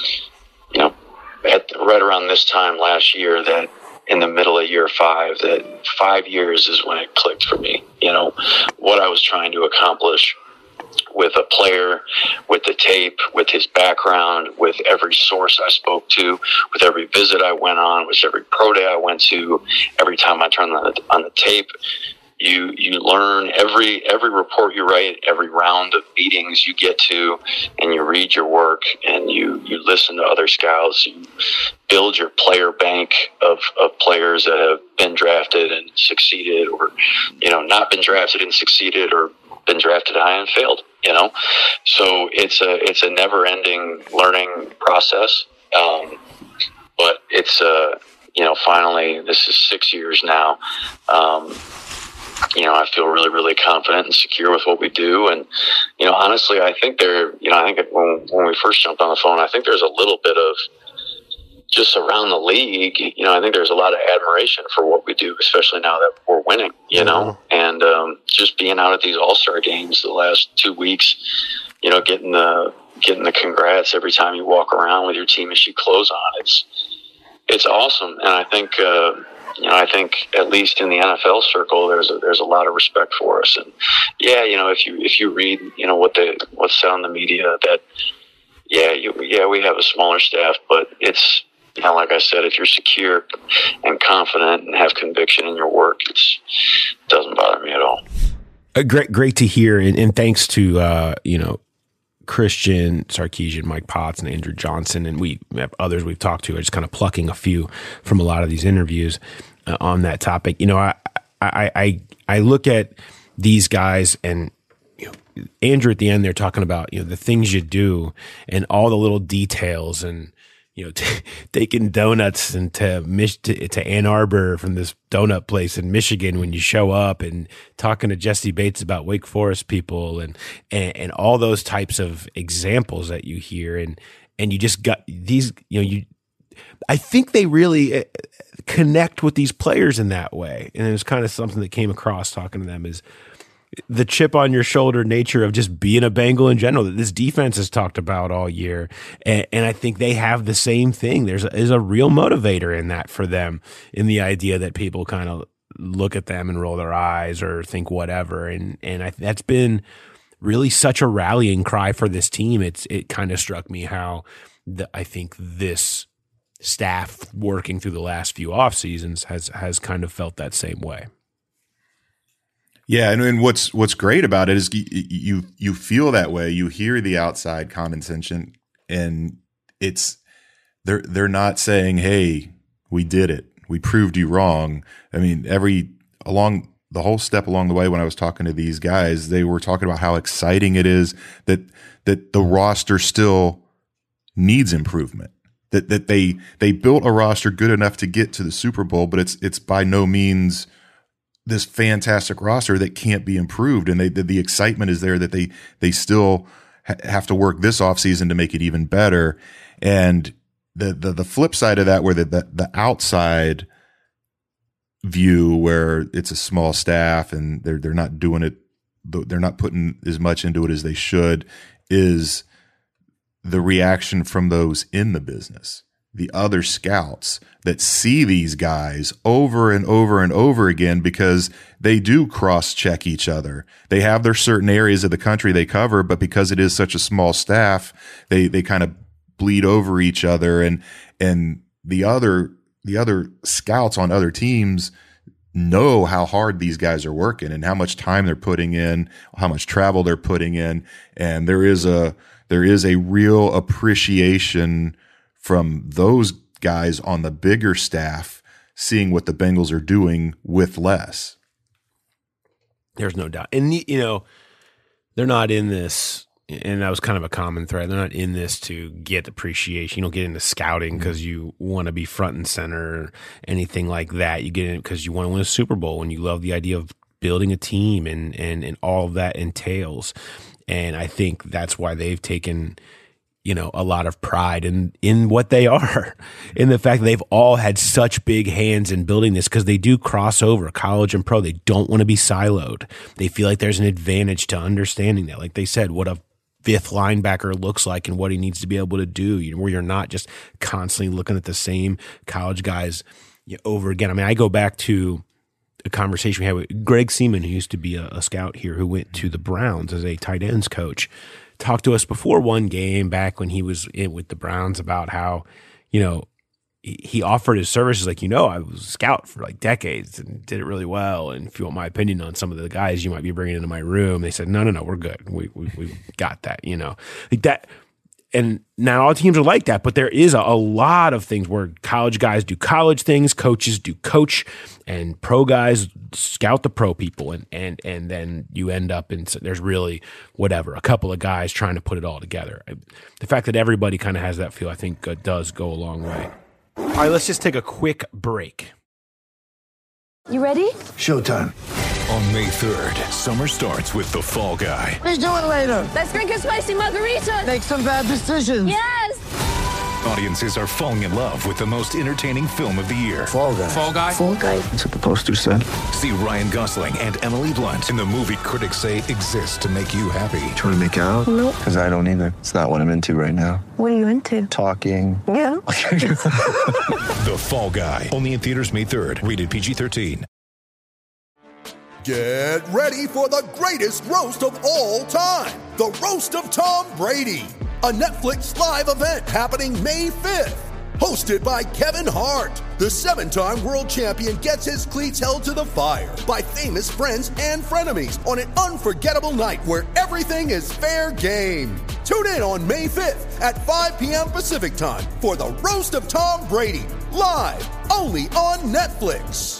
you know, at right around this time last year, that in the middle of year five, that five years is when it clicked for me. You know, what I was trying to accomplish with a player, with the tape, with his background, with every source I spoke to, with every visit I went on, with every pro day I went to, every time I turned on the, on the tape. You you learn every every report you write, every round of meetings you get to, and you read your work. work and you, you listen to other scouts, you build your player bank of, of players that have been drafted and succeeded, or, you know, not been drafted and succeeded, or been drafted high and failed, you know? So it's a, it's a never ending learning process. Um, but it's, uh, you know, finally, this is six years now. Um, you know, I feel really, really confident and secure with what we do. And, you know, honestly, I think there, you know, I think when, when we first jumped on the phone, I think there's a little bit of just around the league, you know, I think there's a lot of admiration for what we do, especially now that we're winning, you know, and um, just being out at these all-star games the last two weeks, you know, getting the, getting the congrats every time you walk around with your team as you close on. It's, it's awesome. And I think, uh, you know, I think at least in the N F L circle, there's a, there's a lot of respect for us. And yeah, you know, if you, if you read, you know, what they, what's said on the media, that, yeah, you, yeah, we have a smaller staff, but it's, you know, like I said, if you're secure and confident and have conviction in your work, it's, it doesn't bother me at all. Uh, great, great to hear. And, and thanks to, uh, you know, Christian Sarkisian, Mike Potts, and Andrew Johnson, and we have others we've talked to, are just kind of plucking a few from a lot of these interviews uh, on that topic. You know, I, I, I, I look at these guys, and you know, Andrew at the end, they're talking about, you know, the things you do and all the little details, and you know, t- taking donuts into, Mich- to, to Ann Arbor from this donut place in Michigan when you show up, and talking to Jesse Bates about Wake Forest people, and, and, and all those types of examples that you hear. And, and you just got these, you know, you, I think they really connect with these players in that way. And it was kind of something that came across talking to them, is the chip on your shoulder nature of just being a Bengal in general that this defense has talked about all year. And, and I think they have the same thing. There's a, there's a real motivator in that for them, in the idea that people kind of look at them and roll their eyes or think whatever. And, and I, that's been really such a rallying cry for this team. It's, it kind of struck me how the, I think this staff working through the last few off seasons has, has kind of felt that same way. Yeah, and, and what's what's great about it is you, you you feel that way. You hear the outside condescension, and it's they're they're not saying, "Hey, we did it. We proved you wrong." I mean, every along the whole step along the way, when I was talking to these guys, they were talking about how exciting it is that that the roster still needs improvement. That that they they built a roster good enough to get to the Super Bowl, but it's it's by no means this fantastic roster that can't be improved. And they, the, the excitement is there that they, they still ha- have to work this offseason to make it even better. And the, the, the flip side of that, where the, the, the outside view, where it's a small staff and they're, they're not doing it, they're not putting as much into it as they should, is the reaction from those in the business. The other scouts that see these guys over and over and over again, because they do cross-check each other. They have their certain areas of the country they cover, but because it is such a small staff, they they kind of bleed over each other. And and the other the other scouts on other teams know how hard these guys are working and how much time they're putting in, how much travel they're putting in, and there is a there is a real appreciation from those guys on the bigger staff, seeing what the Bengals are doing with less. There's no doubt. And, you know, they're not in this, and that was kind of a common thread, they're not in this to get appreciation. You don't get into scouting because you want to be front and center or anything like that. You get in because you want to win a Super Bowl, and you love the idea of building a team and, and, and all that entails. And I think that's why they've taken, you know, a lot of pride in, in what they are, in the fact that they've all had such big hands in building this, because they do cross over college and pro. They don't want to be siloed. They feel like there's an advantage to understanding that. Like they said, what a fifth linebacker looks like and what he needs to be able to do, you know, where you're not just constantly looking at the same college guys, you know, over again. I mean, I go back to a conversation we had with Greg Seaman, who used to be a, a scout here, who went to the Browns as a tight ends coach. Talked to us before one game back when he was in with the Browns about how, you know, he offered his services. Like, you know, I was a scout for like decades and did it really well. And if you want my opinion on some of the guys you might be bringing into my room, they said, no, no, no, we're good. We, we, we got that, you know, like that. and not all teams are like that, but there is a, a lot of things where college guys do college things, coaches do coach, and pro guys scout the pro people, and and and then you end up in there's really whatever a couple of guys trying to put it all together. The fact that everybody kind of has that feel, I think, uh, does go a long way. All right, let's just take a quick break. You ready? Showtime. On May third, summer starts with The Fall Guy. Let's do it later. Let's drink a spicy margarita. Make some bad decisions. Yes. Audiences are falling in love with the most entertaining film of the year. Fall Guy. Fall Guy? Fall guy. That's what the poster said. See Ryan Gosling and Emily Blunt in the movie critics say exists to make you happy. Trying to make it out? Nope. Because I don't either. It's not what I'm into right now. What are you into? Talking. Yeah. The Fall Guy. Only in theaters May third. Rated P G thirteen. Get ready for the greatest roast of all time. The Roast of Tom Brady. A Netflix live event happening May fifth. Hosted by Kevin Hart. The seven-time world champion gets his cleats held to the fire by famous friends and frenemies on an unforgettable night where everything is fair game. Tune in on May fifth at five p.m. Pacific time for the Roast of Tom Brady. Live only on Netflix.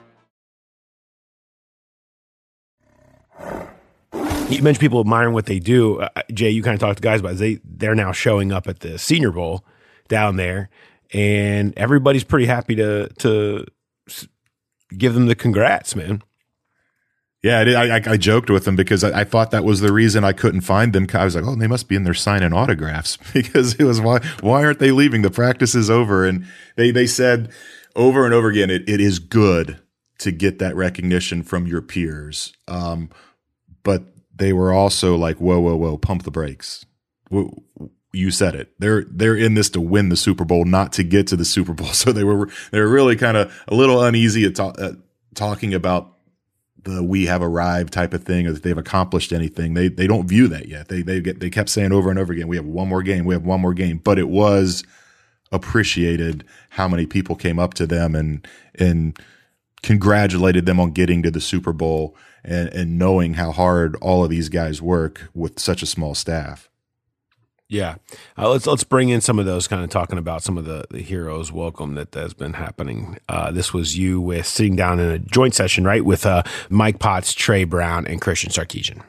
You mentioned people admiring what they do. Uh, Jay, you kind of talked to guys about it. They, they're now showing up at the Senior Bowl down there, and everybody's pretty happy to to give them the congrats, man. Yeah, I, did, I, I joked with them because I, I thought that was the reason I couldn't find them. I was like, oh, they must be in there signing autographs because it was why why aren't they leaving? The practice is over. And they, they said over and over again, it, it is good to get that recognition from your peers. Um, but they were also like, whoa, whoa, whoa, pump the brakes. You said it. They're they're in this to win the Super Bowl, not to get to the Super Bowl. So they were they were really kind of a little uneasy at, ta- at talking about the "we have arrived" type of thing, or that they've accomplished anything. They they don't view that yet. They they get they kept saying over and over again, "We have one more game. We have one more game." But it was appreciated how many people came up to them and and congratulated them on getting to the Super Bowl. And, and knowing how hard all of these guys work with such a small staff. Yeah, uh, let's let's bring in some of those, kind of talking about some of the, the heroes welcome that has been happening. Uh, this was you with sitting down in a joint session, right, with uh, Mike Potts, Trey Brown, and Christian Sarkisian.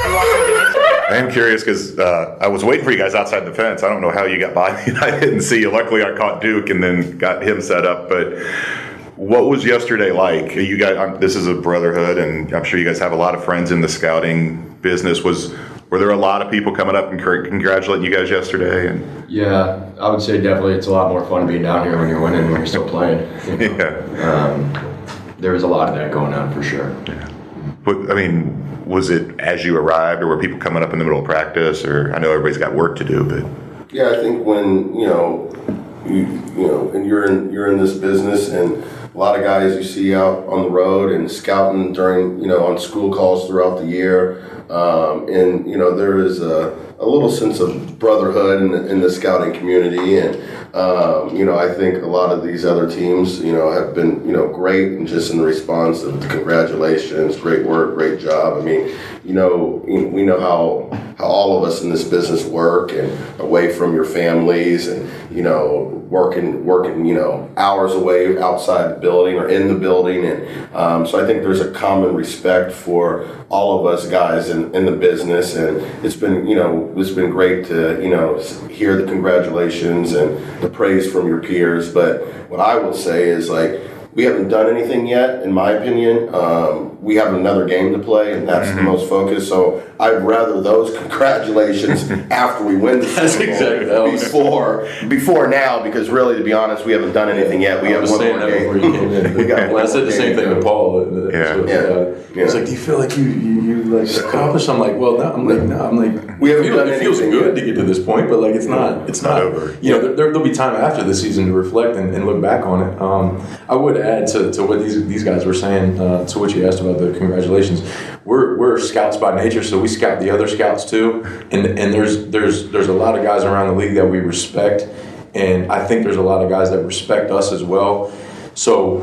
I am curious because uh, I was waiting for you guys outside the fence. I don't know how you got by me. I didn't see you. Luckily, I caught Duke and then got him set up, but. What was yesterday like? You guys, I'm, this is a brotherhood, and I'm sure you guys have a lot of friends in the scouting business. Was were there a lot of people coming up and congratulating you guys yesterday? And yeah, I would say definitely it's a lot more fun being down here when you're winning, when you're still playing. You know? Yeah, um, there was a lot of that going on for sure. Yeah, but I mean, was it as you arrived, or were people coming up in the middle of practice? Or I know everybody's got work to do, but yeah, I think when you know, you you know, and you're in you're in this business and. A lot of guys you see out on the road and scouting during, you know, on school calls throughout the year. Um, and, you know, there is a, a little sense of brotherhood in the, in the scouting community. And, um, you know, I think a lot of these other teams, you know, have been, you know, great and just in the response of congratulations, great work, great job. I mean, you know, we know how how all of us in this business work and away from your families and, you know, working, working, you know, hours away outside the building or in the building. And um, so I think there's a common respect for all of us guys in, in the business. And it's been, you know, it's been great to, you know, hear the congratulations and the praise from your peers. But what I will say is, like, we haven't done anything yet, in my opinion. Um, we have another game to play, and that's mm-hmm. the most focused. So I'd rather those congratulations after we win the Super Bowl exactly before, before now, because really, to be honest, we haven't done anything yet. We I have one more game. we got well, I said the same thing to Paul. Yeah. So, yeah. Uh, yeah. It's like, do you feel like you you, you like accomplished? I'm like, well, no. I'm like, no. I'm like, we haven't feel, done it feels good yet. to get to this point, but like, it's not. It's not. Over. You know, there, there'll be time after the season to reflect and, and look back on it. Um, I would add to, to what these these guys were saying, uh, to what you asked about the congratulations. We're we're scouts by nature, so we scout the other scouts too, and and there's there's there's a lot of guys around the league that we respect, and I think there's a lot of guys that respect us as well. So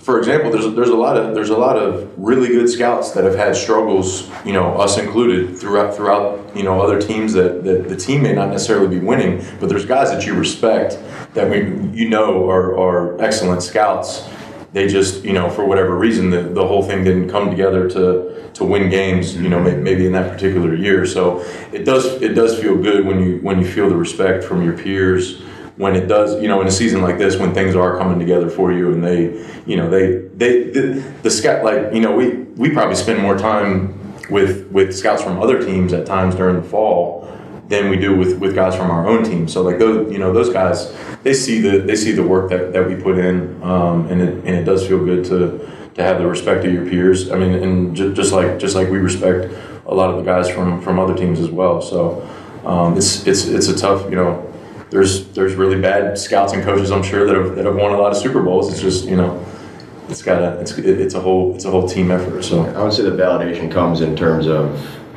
for example, there's there's a lot of there's a lot of really good scouts that have had struggles, you know, us included, throughout throughout you know other teams that, that the team may not necessarily be winning, but there's guys that you respect that we you know are are excellent scouts. They just, you know, for whatever reason, the, the whole thing didn't come together to to win games, you know, maybe in that particular year. So it does it does feel good when you when you feel the respect from your peers. When it does, you know, in a season like this, when things are coming together for you, and they, you know, they, they, the, the scout, like, you know, we, we probably spend more time with, with scouts from other teams at times during the fall than we do with, with guys from our own team. So like those, you know, those guys, they see the, they see the work that, that we put in, um, and it, and it does feel good to, to have the respect of your peers. I mean, and just, just like, just like we respect a lot of the guys from, from other teams as well. So, um, it's, it's, it's a tough, you know, There's there's really bad scouts and coaches, I'm sure, that have that have won a lot of Super Bowls. It's just, you know, it's got a it's it's a whole it's a whole team effort. So I would say the validation comes in terms of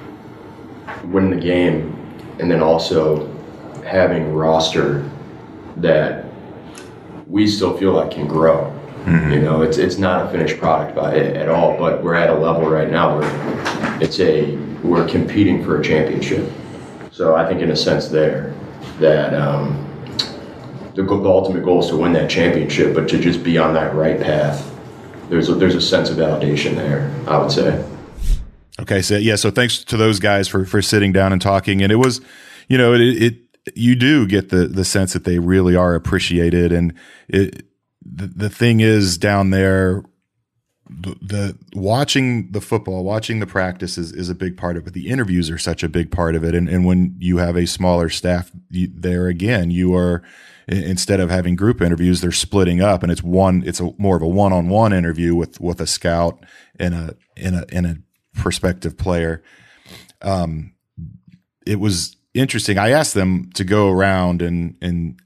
winning the game, and then also having a roster that we still feel like can grow. Mm-hmm. You know, it's it's not a finished product by at all, but we're at a level right now where it's a we're competing for a championship. So I think in a sense there. that um, the, the ultimate goal is to win that championship, but to just be on that right path, there's a, there's a sense of validation there, I would say. Okay, so yeah, so thanks to those guys for for sitting down and talking, and it was, you know, it, it you do get the the sense that they really are appreciated, and it the, the thing is down there. The, the watching the football, watching the practice is, is a big part of it. The interviews are such a big part of it. And, and when you have a smaller staff you, there again, you are, instead of having group interviews, they're splitting up, and it's one, it's a more of a one-on-one interview with, with a scout and a, and a, and a prospective player. Um, it was interesting. I asked them to go around and, and,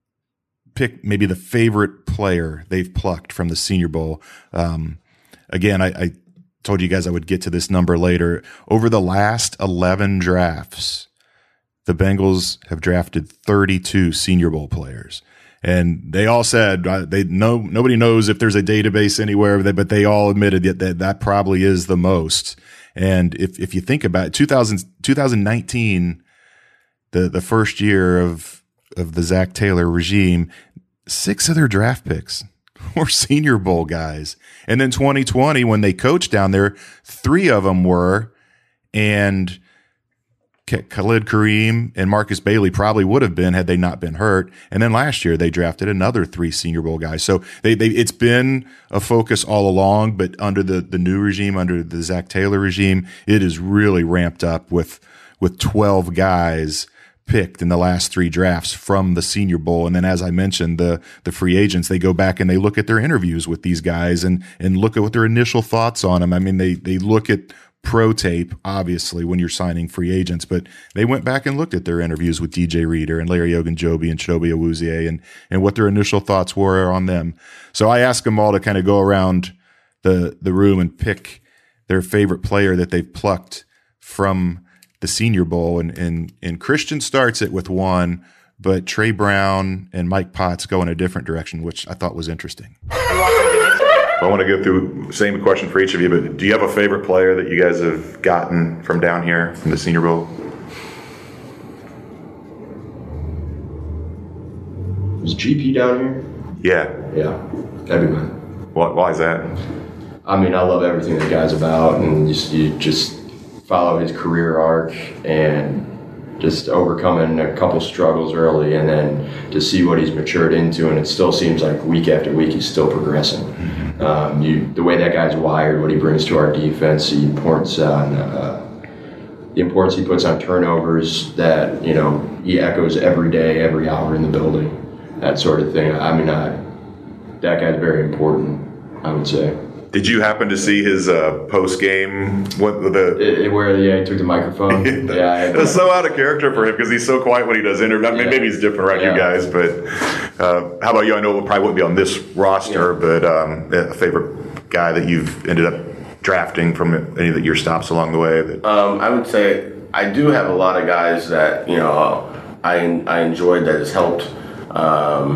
pick maybe the favorite player they've plucked from the Senior Bowl. Um, again, I, I told you guys I would get to this number later. Over the last eleven drafts, the Bengals have drafted thirty-two Senior Bowl players. And they all said uh, they know nobody knows if there's a database anywhere, but they all admitted that that, that probably is the most. And if if you think about it, two thousand, twenty nineteen, the the first year of of the Zach Taylor regime, six of their draft picks were Senior Bowl guys. And then twenty twenty, when they coached down there, three of them were, and Khalid Kareem and Marcus Bailey probably would have been had they not been hurt. And then last year they drafted another three Senior Bowl guys. So they, they it's been a focus all along, but under the, the new regime, under the Zach Taylor regime, it is really ramped up with with twelve guys picked in the last three drafts from the Senior Bowl. And then, as I mentioned, the the free agents, they go back and they look at their interviews with these guys and and look at what their initial thoughts on them. I mean, they they look at pro tape, obviously, when you're signing free agents, but they went back and looked at their interviews with D J Reader and Larry Ogunjobi and Chidobe Awuzie and and what their initial thoughts were on them. So I asked them all to kind of go around the the room and pick their favorite player that they've plucked from the Senior Bowl, and, and and Christian starts it with one, but Trey Brown and Mike Potts go in a different direction, which I thought was interesting. I want to go through same question for each of you, but do you have a favorite player that you guys have gotten from down here from the Senior Bowl? Was G P down here? Yeah. Yeah, that'd be mine. Why, why is that? I mean, I love everything that guy's about, and just, you just follow his career arc and just overcoming a couple struggles early, and then to see what he's matured into, and it still seems like week after week he's still progressing. Mm-hmm. Um, you, the way that guy's wired, what he brings to our defense, the importance on uh, the importance he puts on turnovers, that, you know, he echoes every day, every hour in the building, that sort of thing. I mean, I, that guy's very important, I would say. Did you happen to see his uh, post game? What the it, it, where yeah he took the microphone? yeah, I, it was so out of character for him because he's so quiet when he does interviews. I mean, yeah. Maybe he's different around yeah. you guys, but uh, how about you? I know it probably wouldn't be on this roster, yeah. but um, a favorite guy that you've ended up drafting from any of your stops along the way? That- um, I would say I do have a lot of guys that, you know, I I enjoyed that has helped. Um,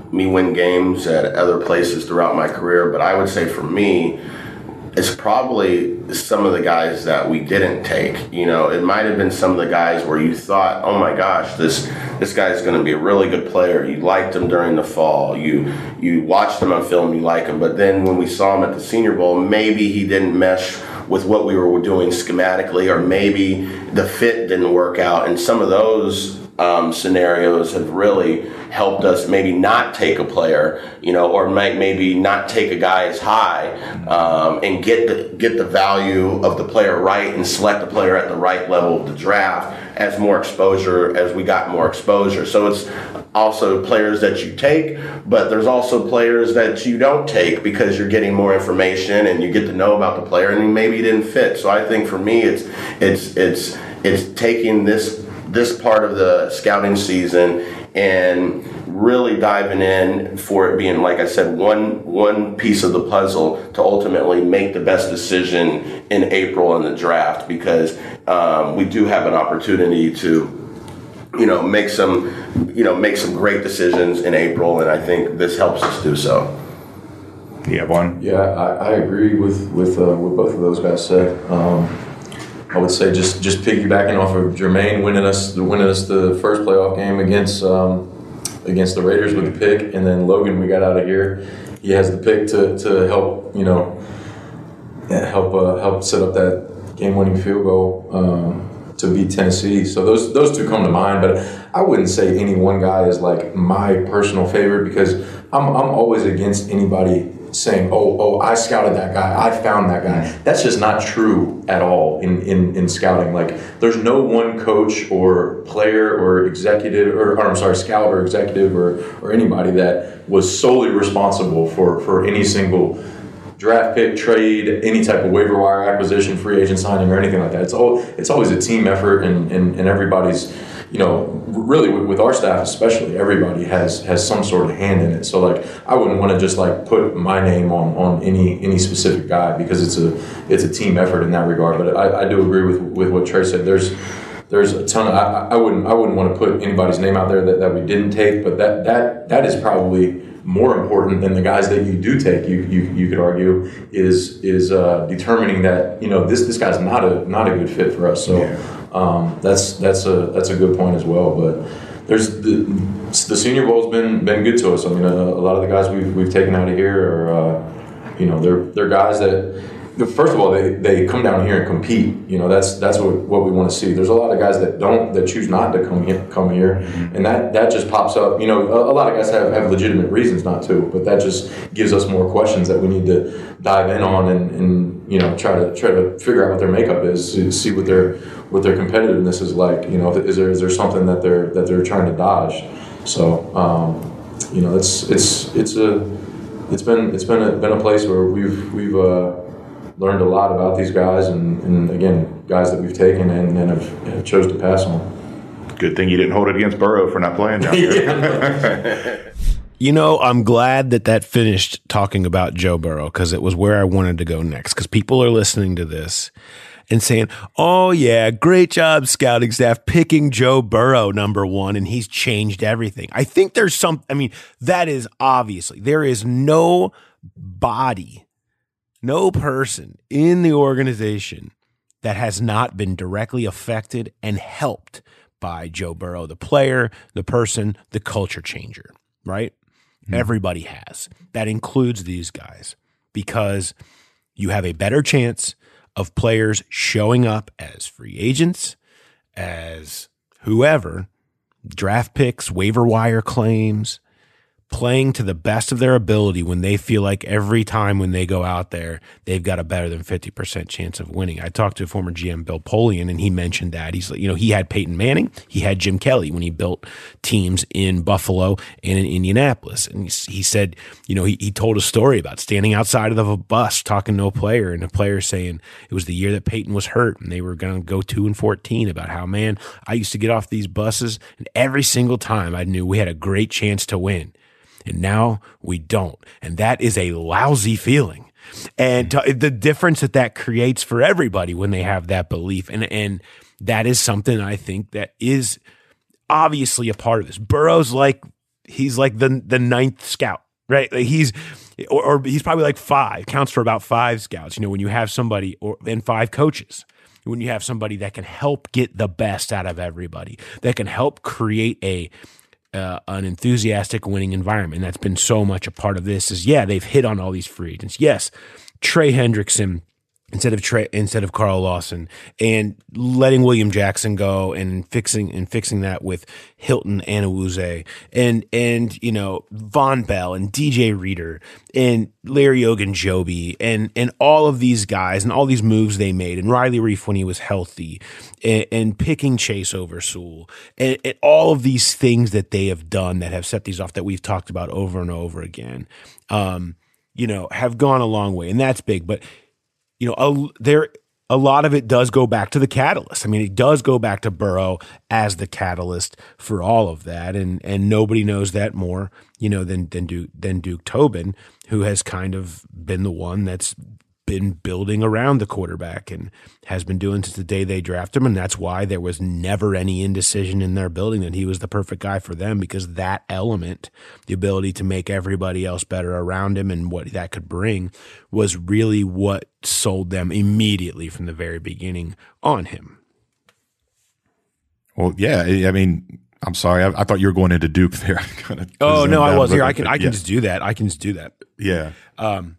me win games at other places throughout my career, but I would say for me, it's probably some of the guys that we didn't take. You know, it might have been some of the guys where you thought, oh my gosh, this this guy's going to be a really good player. You liked him during the fall. You you watched him on film, you like him. But then when we saw him at the Senior Bowl, maybe he didn't mesh with what we were doing schematically, or maybe the fit didn't work out. And some of those um, scenarios have really helped us maybe not take a player, you know, or might maybe not take a guy as high, um, and get the get the value of the player right and select the player at the right level of the draft as more exposure, as we got more exposure. So it's also players that you take, but there's also players that you don't take because you're getting more information and you get to know about the player and maybe he didn't fit. So I think for me, it's it's it's it's taking this this part of the scouting season and really diving in for it being, like I said, one one piece of the puzzle to ultimately make the best decision in April in the draft, because um, we do have an opportunity to, you know, make some, you know, make some great decisions in April, and I think this helps us do so. You have one? Yeah, I, I agree with with uh, what both of those guys said. Um, I would say just, just piggybacking off of Jermaine winning us winning us the first playoff game against um, against the Raiders with the pick, and then Logan, we got out of here. He has the pick to, to help you know help uh, help set up that game winning field goal um, to beat Tennessee. So those those two come to mind, but I wouldn't say any one guy is like my personal favorite, because I'm I'm always against anybody saying, oh, oh, I scouted that guy, I found that guy. That's just not true at all in, in, in scouting. Like, there's no one coach or player or executive, or, or I'm sorry, scout or executive or, or anybody that was solely responsible for, for any single draft pick, trade, any type of waiver wire acquisition, free agent signing, or anything like that. It's all it's always a team effort, and, and, and everybody's, you know, really with, with our staff especially, everybody has has some sort of hand in it. So like, I wouldn't want to just like put my name on, on any any specific guy, because it's a it's a team effort in that regard. But I, I do agree with, with what Trey said. There's there's a ton of, I, I wouldn't I wouldn't want to put anybody's name out there that, that we didn't take, but that that that is probably more important than the guys that you do take. You you, you could argue is is uh, determining that, you know, this this guy's not a not a good fit for us. So. Yeah. Um, that's that's a that's a good point as well. But there's the the Senior Bowl's been been good to us. I mean, a, a lot of the guys we've we've taken out of here are, uh, you know, they're they're guys that, first of all, they, they come down here and compete. You know, that's that's what what we want to see. There's a lot of guys that don't that choose not to come here come here, and that, that just pops up. You know, a, a lot of guys have, have legitimate reasons not to, but that just gives us more questions that we need to dive in on and, and you know try to try to figure out what their makeup is, to see what their what their competitiveness is like. You know, is there is there something that they're that they're trying to dodge? So um, you know, it's it's it's a it's been it's been a, been a place where we've we've uh, learned a lot about these guys, and, and again, guys that we've taken and, and have, have chose to pass on. Good thing you didn't hold it against Burrow for not playing down here. You know, I'm glad that that finished talking about Joe Burrow, because it was where I wanted to go next, because people are listening to this and saying, oh, yeah, great job, scouting staff, picking Joe Burrow number one, and he's changed everything. I think there's some, I mean, that is obviously, there is no body, no person in the organization that has not been directly affected and helped by Joe Burrow, the player, the person, the culture changer, right? Mm-hmm. Everybody has. That includes these guys, because you have a better chance of players showing up as free agents, as whoever, draft picks, waiver wire claims, playing to the best of their ability when they feel like every time when they go out there, they've got a better than fifty percent chance of winning. I talked to former G M Bill Polian, and he mentioned that. He's like, you know, he had Peyton Manning, he had Jim Kelly when he built teams in Buffalo and in Indianapolis. And he, he said, you know, he, he told a story about standing outside of a bus talking to a player, and a player saying it was the year that Peyton was hurt and they were going to go two and fourteen, about how, man, I used to get off these buses and every single time I knew we had a great chance to win. And now we don't. And that is a lousy feeling. And to, the difference that that creates for everybody when they have that belief. And, and that is something I think that is obviously a part of this. Burrow's like, he's like the the ninth scout, right? Like he's or, or he's probably like five, counts for about five scouts. You know, when you have somebody or and five coaches, when you have somebody that can help get the best out of everybody, that can help create a uh, an enthusiastic winning environment. And that's been so much a part of this. Is yeah, they've hit on all these free agents. Yes, Trey Hendrickson instead of Trey, instead of Carl Lawson, and letting William Jackson go and fixing and fixing that with Hilton Anawuzie and and you know Von Bell and D J Reader and Larry Ogunjobi and and all of these guys and all these moves they made, and Riley Reif when he was healthy, and, and picking Chase over Sewell, and, and all of these things that they have done that have set these off that we've talked about over and over again, um, you know, have gone a long way, and that's big, but. You know, a, there a lot of it does go back to the catalyst. I mean, it does go back to Burrow as the catalyst for all of that, and and nobody knows that more, you know, than than Duke than Duke Tobin, who has kind of been the one that's been building around the quarterback and has been doing since the day they drafted him, and that's why there was never any indecision in their building that he was the perfect guy for them, because that element, the ability to make everybody else better around him and what that could bring, was really what sold them immediately from the very beginning on him. Well, yeah, I mean, I'm sorry, I, I thought you were going into Duke there. Oh no, I was here. I can I can yeah. just do that. I can just do that. Yeah. Um,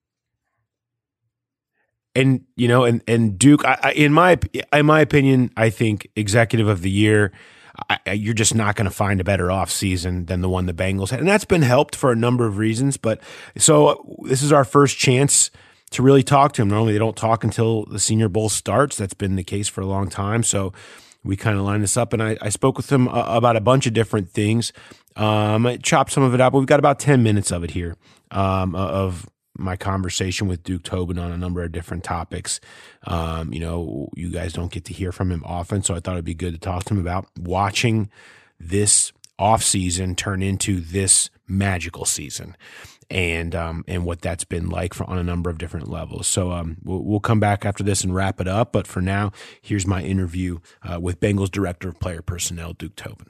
And, you know, and, and Duke, I, I, in my in my opinion, I think executive of the year, I, I, you're just not going to find a better offseason than the one the Bengals had. And that's been helped for a number of reasons. But so this is our first chance to really talk to him. Normally they don't talk until the Senior Bowl starts. That's been the case for a long time. So we kind of lined this up. And I, I spoke with him uh, about a bunch of different things. Um, I chopped some of it out, but we've got about ten minutes of it here um, of my conversation with Duke Tobin on a number of different topics. Um, you know, you guys don't get to hear from him often, so I thought it'd be good to talk to him about watching this offseason turn into this magical season, and um, and what that's been like for on a number of different levels. So um, we'll, we'll come back after this and wrap it up. But for now, here's my interview uh, with Bengals Director of Player Personnel, Duke Tobin.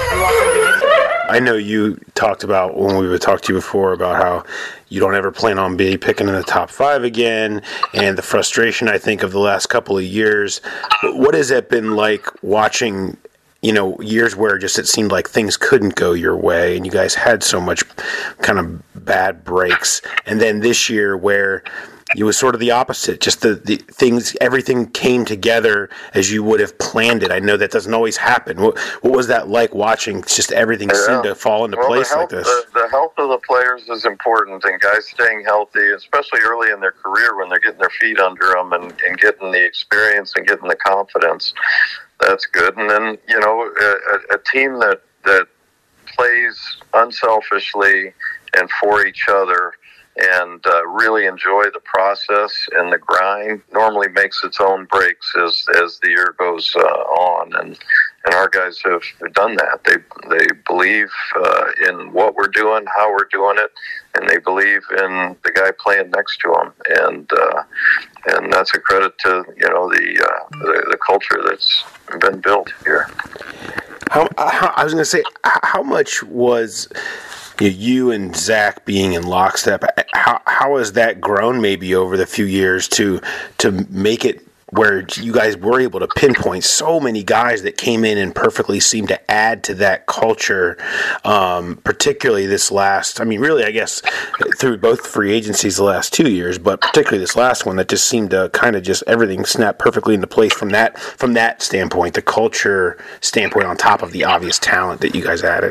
I know you talked about when we would talk to you before about how you don't ever plan on being picking in the top five again, and the frustration, I think, of the last couple of years. What has it been like watching, you know, years where just it seemed like things couldn't go your way and you guys had so much kind of bad breaks, and then this year where it was sort of the opposite, just the, the things, everything came together as you would have planned it. I know that doesn't always happen. What, what was that like watching just everything yeah. seem to fall into well, place the health, like this? The, the health of the players is important, and guys staying healthy, especially early in their career when they're getting their feet under them and, and getting the experience and getting the confidence, that's good. And then, you know, a, a team that, that plays unselfishly and for each other and uh, really enjoy the process and the grind normally makes its own breaks as as the year goes uh, on, and and our guys have done that. They they believe uh, in what we're doing, how we're doing it, and they believe in the guy playing next to them, and uh, and that's a credit to you know the uh, the, the culture that's been built here. How, how I was going to say, how much was you and Zach being in lockstep, how how has that grown maybe over the few years to to make it where you guys were able to pinpoint so many guys that came in and perfectly seemed to add to that culture, um, particularly this last, I mean, really, I guess, through both free agencies the last two years, but particularly this last one that just seemed to kind of just everything snap perfectly into place from that from that standpoint, the culture standpoint on top of the obvious talent that you guys added.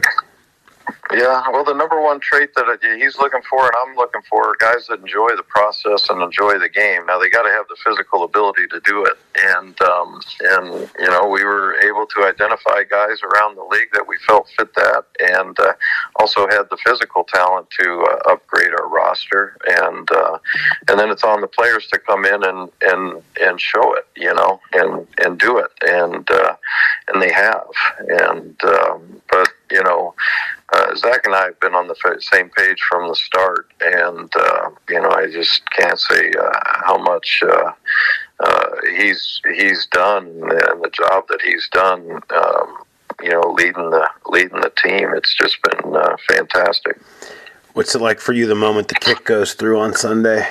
Yeah, well, the number one trait that he's looking for and I'm looking for are guys that enjoy the process and enjoy the game. Now, they got to have the physical ability to do it. And, um, and you know, we were able to identify guys around the league that we felt fit that, and uh, also had the physical talent to uh, upgrade our roster. And uh, and then it's on the players to come in and, and, and show it, you know, and, and do it. And, uh, and they have. And um, but, you know, Uh, Zach and I have been on the same page from the start, and uh, you know, I just can't say uh, how much uh, uh, he's he's done and the job that he's done. Um, you know, leading the leading the team. It's just been uh, fantastic. What's it like for you the moment the kick goes through on Sunday?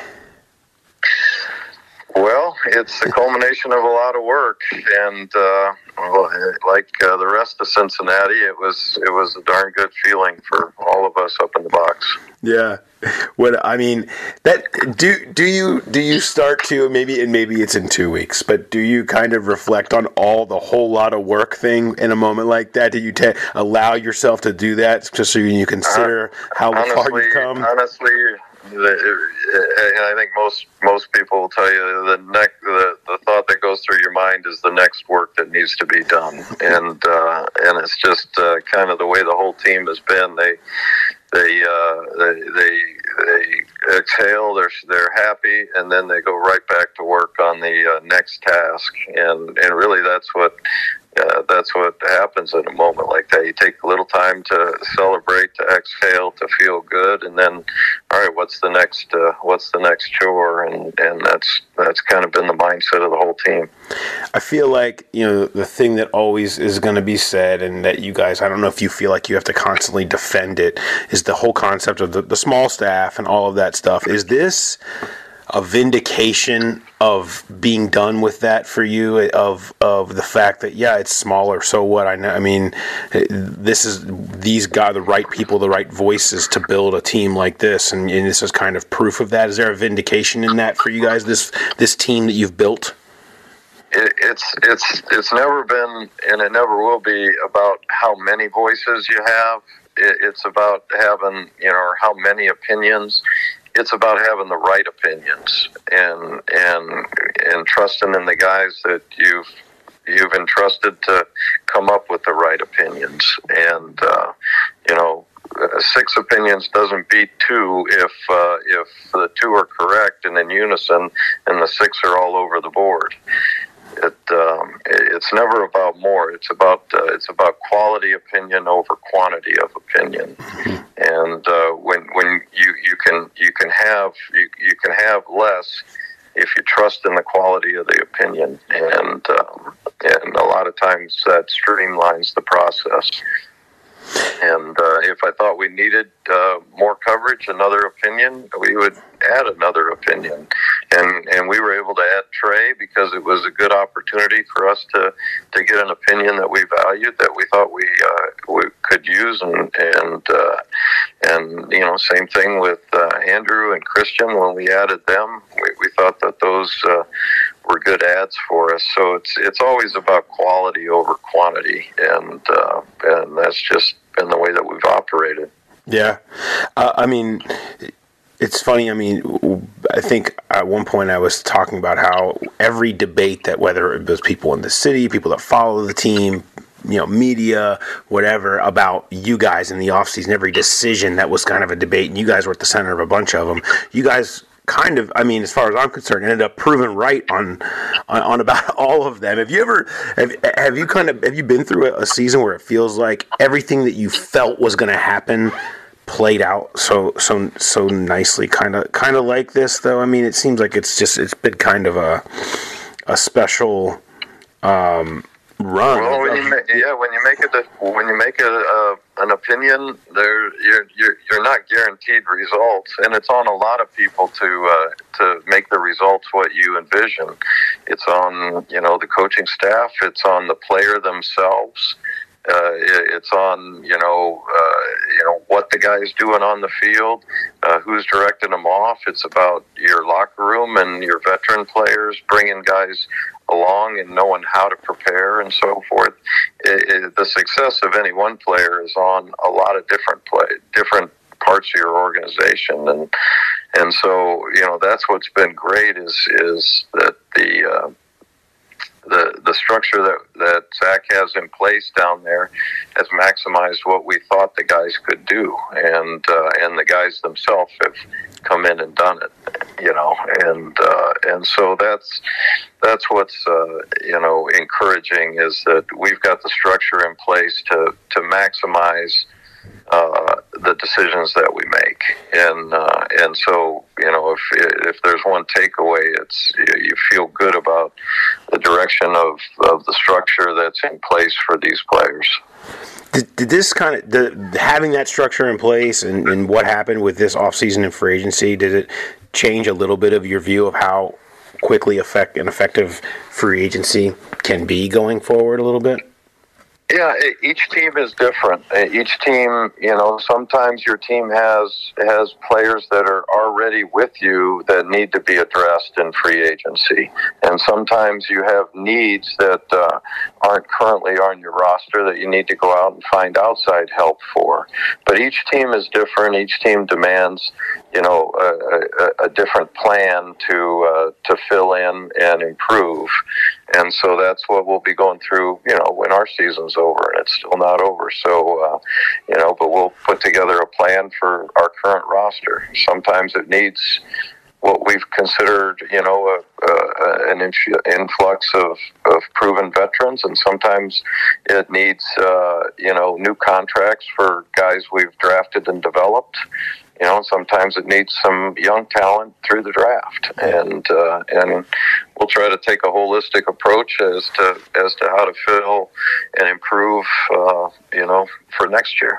Well, it's the culmination of a lot of work, and uh, well, like uh, the rest of Cincinnati, it was it was a darn good feeling for all of us up in the box. Yeah. What I mean, that do do you do you start to maybe and maybe it's in two weeks, but do you kind of reflect on all the whole lot of work thing in a moment like that? Do you ta- allow yourself to do that just so you consider uh, how honestly, far you've come? Honestly. The, and I think most most people will tell you the neck the, the thought that goes through your mind is the next work that needs to be done, and uh, and it's just uh, kind of the way the whole team has been. They they uh, they, they they exhale, they're they're happy, and then they go right back to work on the uh, next task, and and really that's what. Uh, that's what happens in a moment like that. You take a little time to celebrate, to exhale, to feel good, and then, all right, what's the next? Uh, what's the next chore? And and that's that's kind of been the mindset of the whole team. I feel like, you know, the thing that always is going to be said, and that you guys, I don't know if you feel like you have to constantly defend it, is the whole concept of the, the small staff and all of that stuff. Is this a vindication of being done with that for you, of of the fact that, yeah, it's smaller, so what? I know. I mean, this is these guys, the right people, the right voices to build a team like this, and, and this is kind of proof of that. Is there a vindication in that for you guys? This this team that you've built. It, it's it's it's never been, and it never will be, about how many voices you have. It, it's about having, you know, or how many opinions. It's about having the right opinions and and and trusting in the guys that you've you've entrusted to come up with the right opinions. And uh, you know, six opinions doesn't beat two if uh, if the two are correct and in unison, and the six are all over the board. It um, it's never about more. It's about uh, it's about quality opinion over quantity of opinion. And uh, when when you, you can you can have you, you can have less if you trust in the quality of the opinion. And um, and a lot of times that streamlines the process. And uh, if I thought we needed uh, more coverage, another opinion, we would add another opinion. And and we were able to add Trey because it was a good opportunity for us to, to get an opinion that we valued, that we thought we uh, we could use. And and uh, and you know, same thing with uh, Andrew and Christian. When we added them, we, we thought that those uh, were good ads for us. So it's it's always about quality over quantity, and uh, and that's just been the way that we've operated. Yeah, uh, I mean, it's funny. I mean, I think at one point I was talking about how every debate that, whether it was people in the city, people that follow the team, you know, media, whatever, about you guys in the offseason, every decision that was kind of a debate, and you guys were at the center of a bunch of them. You guys kind of, I mean, as far as I'm concerned, ended up proven right on, on, on about all of them. Have you ever, have, have you kind of, have you been through a, a season where it feels like everything that you felt was going to happen played out so, so, so nicely, kind of, kind of like this though? I mean, it seems like it's just, it's been kind of a, a special, um, run. Well, when you make, yeah, when you make it, when you make a, a an opinion, there you're, you're you're not guaranteed results, and it's on a lot of people to uh, to make the results what you envision. It's on, you know, the coaching staff. It's on the player themselves. Uh, it, it's on, you know, uh, you know what the guy's doing on the field, uh, who's directing them off. It's about your locker room and your veteran players bringing guys along and knowing how to prepare and so forth. It, it, the success of any one player is on a lot of different play, different parts of your organization, and and so, you know, that's what's been great is is that the uh, the the structure that that Zach has in place down there has maximized what we thought the guys could do, and uh, and the guys themselves have come in and done it, you know, and uh, and so that's that's what's uh, you know, encouraging, is that we've got the structure in place to to maximize uh, the decisions that we make, and uh, and so, you know, if if there's one takeaway, it's, you feel good about the direction of, of the structure that's in place for these players. Did, did this kind of the, having that structure in place and, and what happened with this offseason and free agency, did it change a little bit of your view of how quickly effect an effective free agency can be going forward a little bit? Yeah, each team is different. Each team, you know, sometimes your team has has players that are already with you that need to be addressed in free agency. And sometimes you have needs that uh, aren't currently on your roster that you need to go out and find outside help for. But each team is different. Each team demands, you know, a, a, a different plan to uh, to fill in and improve. And so that's what we'll be going through, you know, when our season's over, and it's still not over. So, uh, you know, but we'll put together a plan for our current roster. Sometimes it needs what we've considered, you know, a, a, an influx of, of proven veterans, and sometimes it needs, uh, you know, new contracts for guys we've drafted and developed. You know, sometimes it needs some young talent through the draft, and uh, and we'll try to take a holistic approach as to as to how to fill and improve, uh, you know, for next year.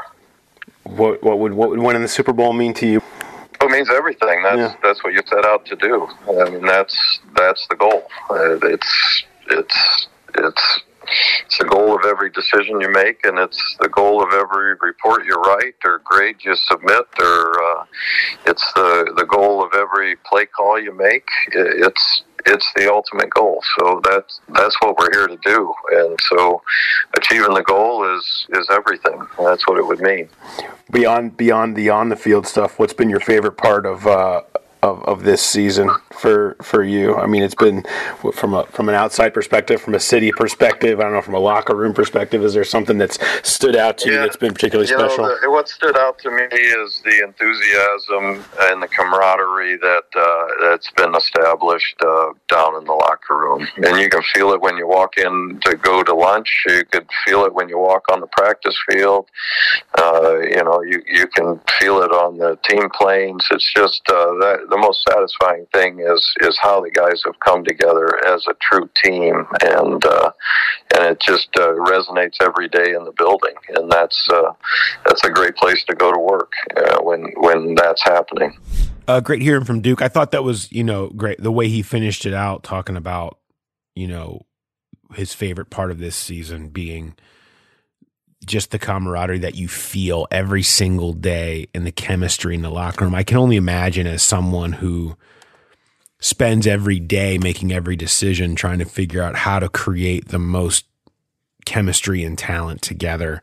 What what would what would winning the Super Bowl mean to you? It means everything. That's yeah. that's what you set out to do. I mean, that's that's the goal. Uh, it's it's it's. It's the goal of every decision you make, and it's the goal of every report you write or grade you submit, or uh, it's the the goal of every play call you make. It's it's the ultimate goal. So that's that's what we're here to do, and so achieving the goal is is everything. That's what it would mean. Beyond beyond the on the field stuff, what's been your favorite part of uh, of of this season for for you? I mean, it's been from a from an outside perspective, from a city perspective. I don't know, from a locker room perspective. Is there something that's stood out to yeah. you that's been particularly you special? Know, the, what stood out to me is the enthusiasm and the camaraderie that uh, that's been established uh, down in the locker room, and you can feel it when you walk in to go to lunch. You could feel it when you walk on the practice field. Uh, you know, you you can feel it on the team planes. It's just uh, that the most satisfying thing is is how the guys have come together as a true team, and uh, and it just uh, resonates every day in the building, and that's uh, that's a great place to go to work uh, when when that's happening. Uh, great hearing from Duke. I thought that was, you know, great the way he finished it out, talking about, you know, his favorite part of this season being just the camaraderie that you feel every single day and the chemistry in the locker room. I can only imagine, as someone who spends every day making every decision, trying to figure out how to create the most chemistry and talent together,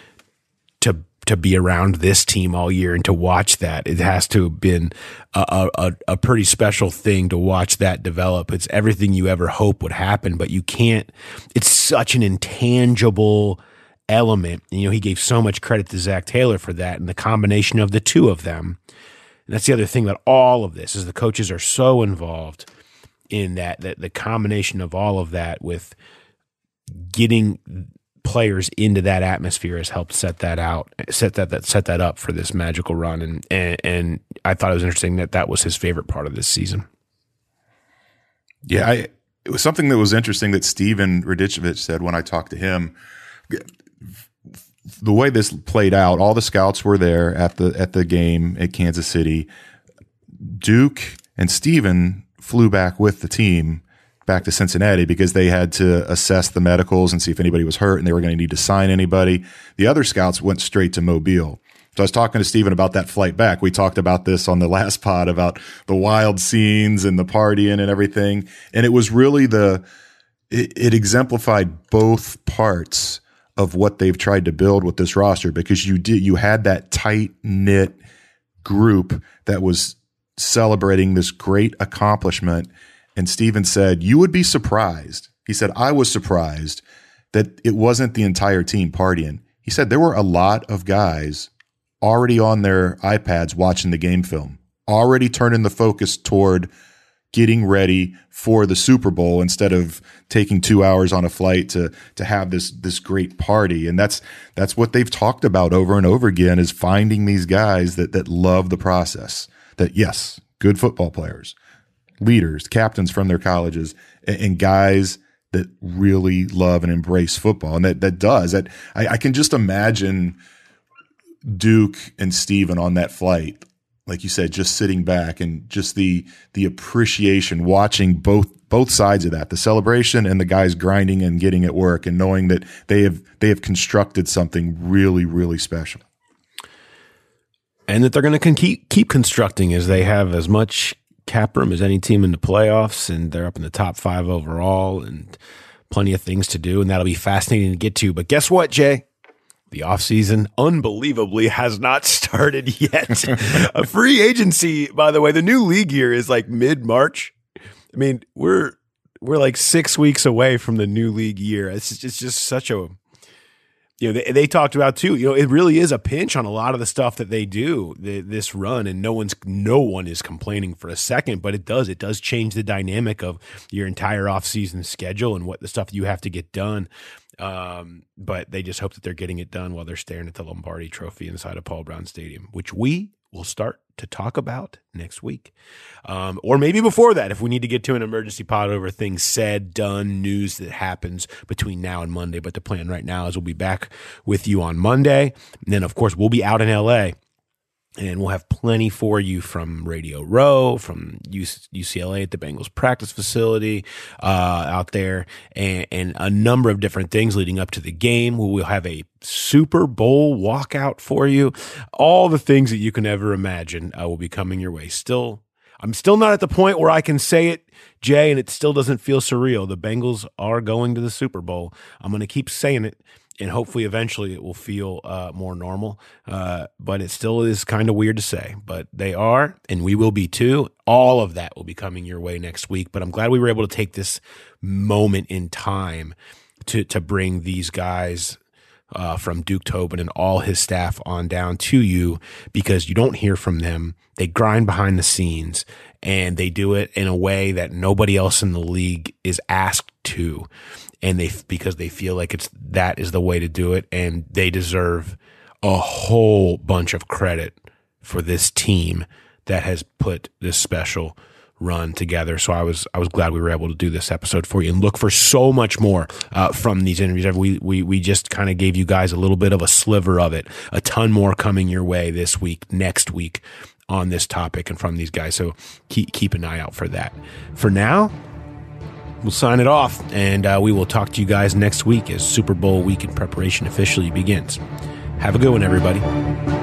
to to be around this team all year and to watch that. It has to have been a, a, a pretty special thing to watch that develop. It's everything you ever hope would happen, but you can't. It's such an intangible element. You know, he gave so much credit to Zach Taylor for that, and the combination of the two of them. And that's the other thing about all of this, is the coaches are so involved in that, that the combination of all of that with getting players into that atmosphere has helped set that out, set that, that set that up for this magical run. And, and, and I thought it was interesting that that was his favorite part of this season. Yeah. I, it was something that was interesting that Steven Radicevich said when I talked to him. The way this played out, all the scouts were there at the at the game at Kansas City. Duke and Steven flew back with the team back to Cincinnati because they had to assess the medicals and see if anybody was hurt, and they were going to need to sign anybody. The other scouts went straight to Mobile. So I was talking to Steven about that flight back. We talked about this on the last pod about the wild scenes and the partying and everything. And it was really the it, it exemplified both parts of what they've tried to build with this roster, because you did, you had that tight knit group that was celebrating this great accomplishment. And Steven said, you would be surprised. He said, I was surprised that it wasn't the entire team partying. He said there were a lot of guys already on their iPads watching the game film, already turning the focus toward getting ready for the Super Bowl instead of taking two hours on a flight to to have this this great party. And that's that's what they've talked about over and over again, is finding these guys that that love the process. That yes, good football players, leaders, captains from their colleges, and, and guys that really love and embrace football. And that, that does that. I, I can just imagine Duke and Steven on that flight, like you said, just sitting back and just the, the appreciation, watching both, both sides of that, the celebration and the guys grinding and getting at work and knowing that they have, they have constructed something really, really special. And that they're going to keep, keep constructing as they have as much cap room as any team in the playoffs, and they're up in the top five overall and plenty of things to do, and that'll be fascinating to get to. But guess what, Jay? The offseason, unbelievably, has not started yet. A free agency, by the way, the new league year is like mid-March. I mean, we're we're like six weeks away from the new league year. It's just, it's just such a You know, they, they talked about too, you know, it really is a pinch on a lot of the stuff that they do the, this run, and no one's, no one is complaining for a second, but it does, it does change the dynamic of your entire offseason schedule and what the stuff you have to get done. Um, but they just hope that they're getting it done while they're staring at the Lombardi Trophy inside of Paul Brown Stadium, which we will start to talk about next week. Um, or maybe before that, if we need to get to an emergency pod over things said, done, news that happens between now and Monday. But the plan right now is we'll be back with you on Monday. And then, of course, we'll be out in L A, and we'll have plenty for you from Radio Row, from U C L A at the Bengals practice facility uh, out there, and, and a number of different things leading up to the game. We'll have a Super Bowl walkout for you. All the things that you can ever imagine uh, will be coming your way. Still, I'm still not at the point where I can say it, Jay, and it still doesn't feel surreal. The Bengals are going to the Super Bowl. I'm going to keep saying it, and hopefully eventually it will feel uh, more normal. Uh, but it still is kind of weird to say. But they are, and we will be too. All of that will be coming your way next week. But I'm glad we were able to take this moment in time to to bring these guys uh, from Duke Tobin and all his staff on down to you, because you don't hear from them. They grind behind the scenes, and they do it in a way that nobody else in the league is asked to. And they, because they feel like it's, that is the way to do it. And they deserve a whole bunch of credit for this team that has put this special run together. So I was, I was glad we were able to do this episode for you, and look for so much more uh, from these interviews. We, we, we just kind of gave you guys a little bit of a sliver of it, a ton more coming your way this week, next week on this topic and from these guys. So keep, keep an eye out for that. For now, we'll sign it off, and uh, we will talk to you guys next week as Super Bowl week in preparation officially begins. Have a good one, everybody.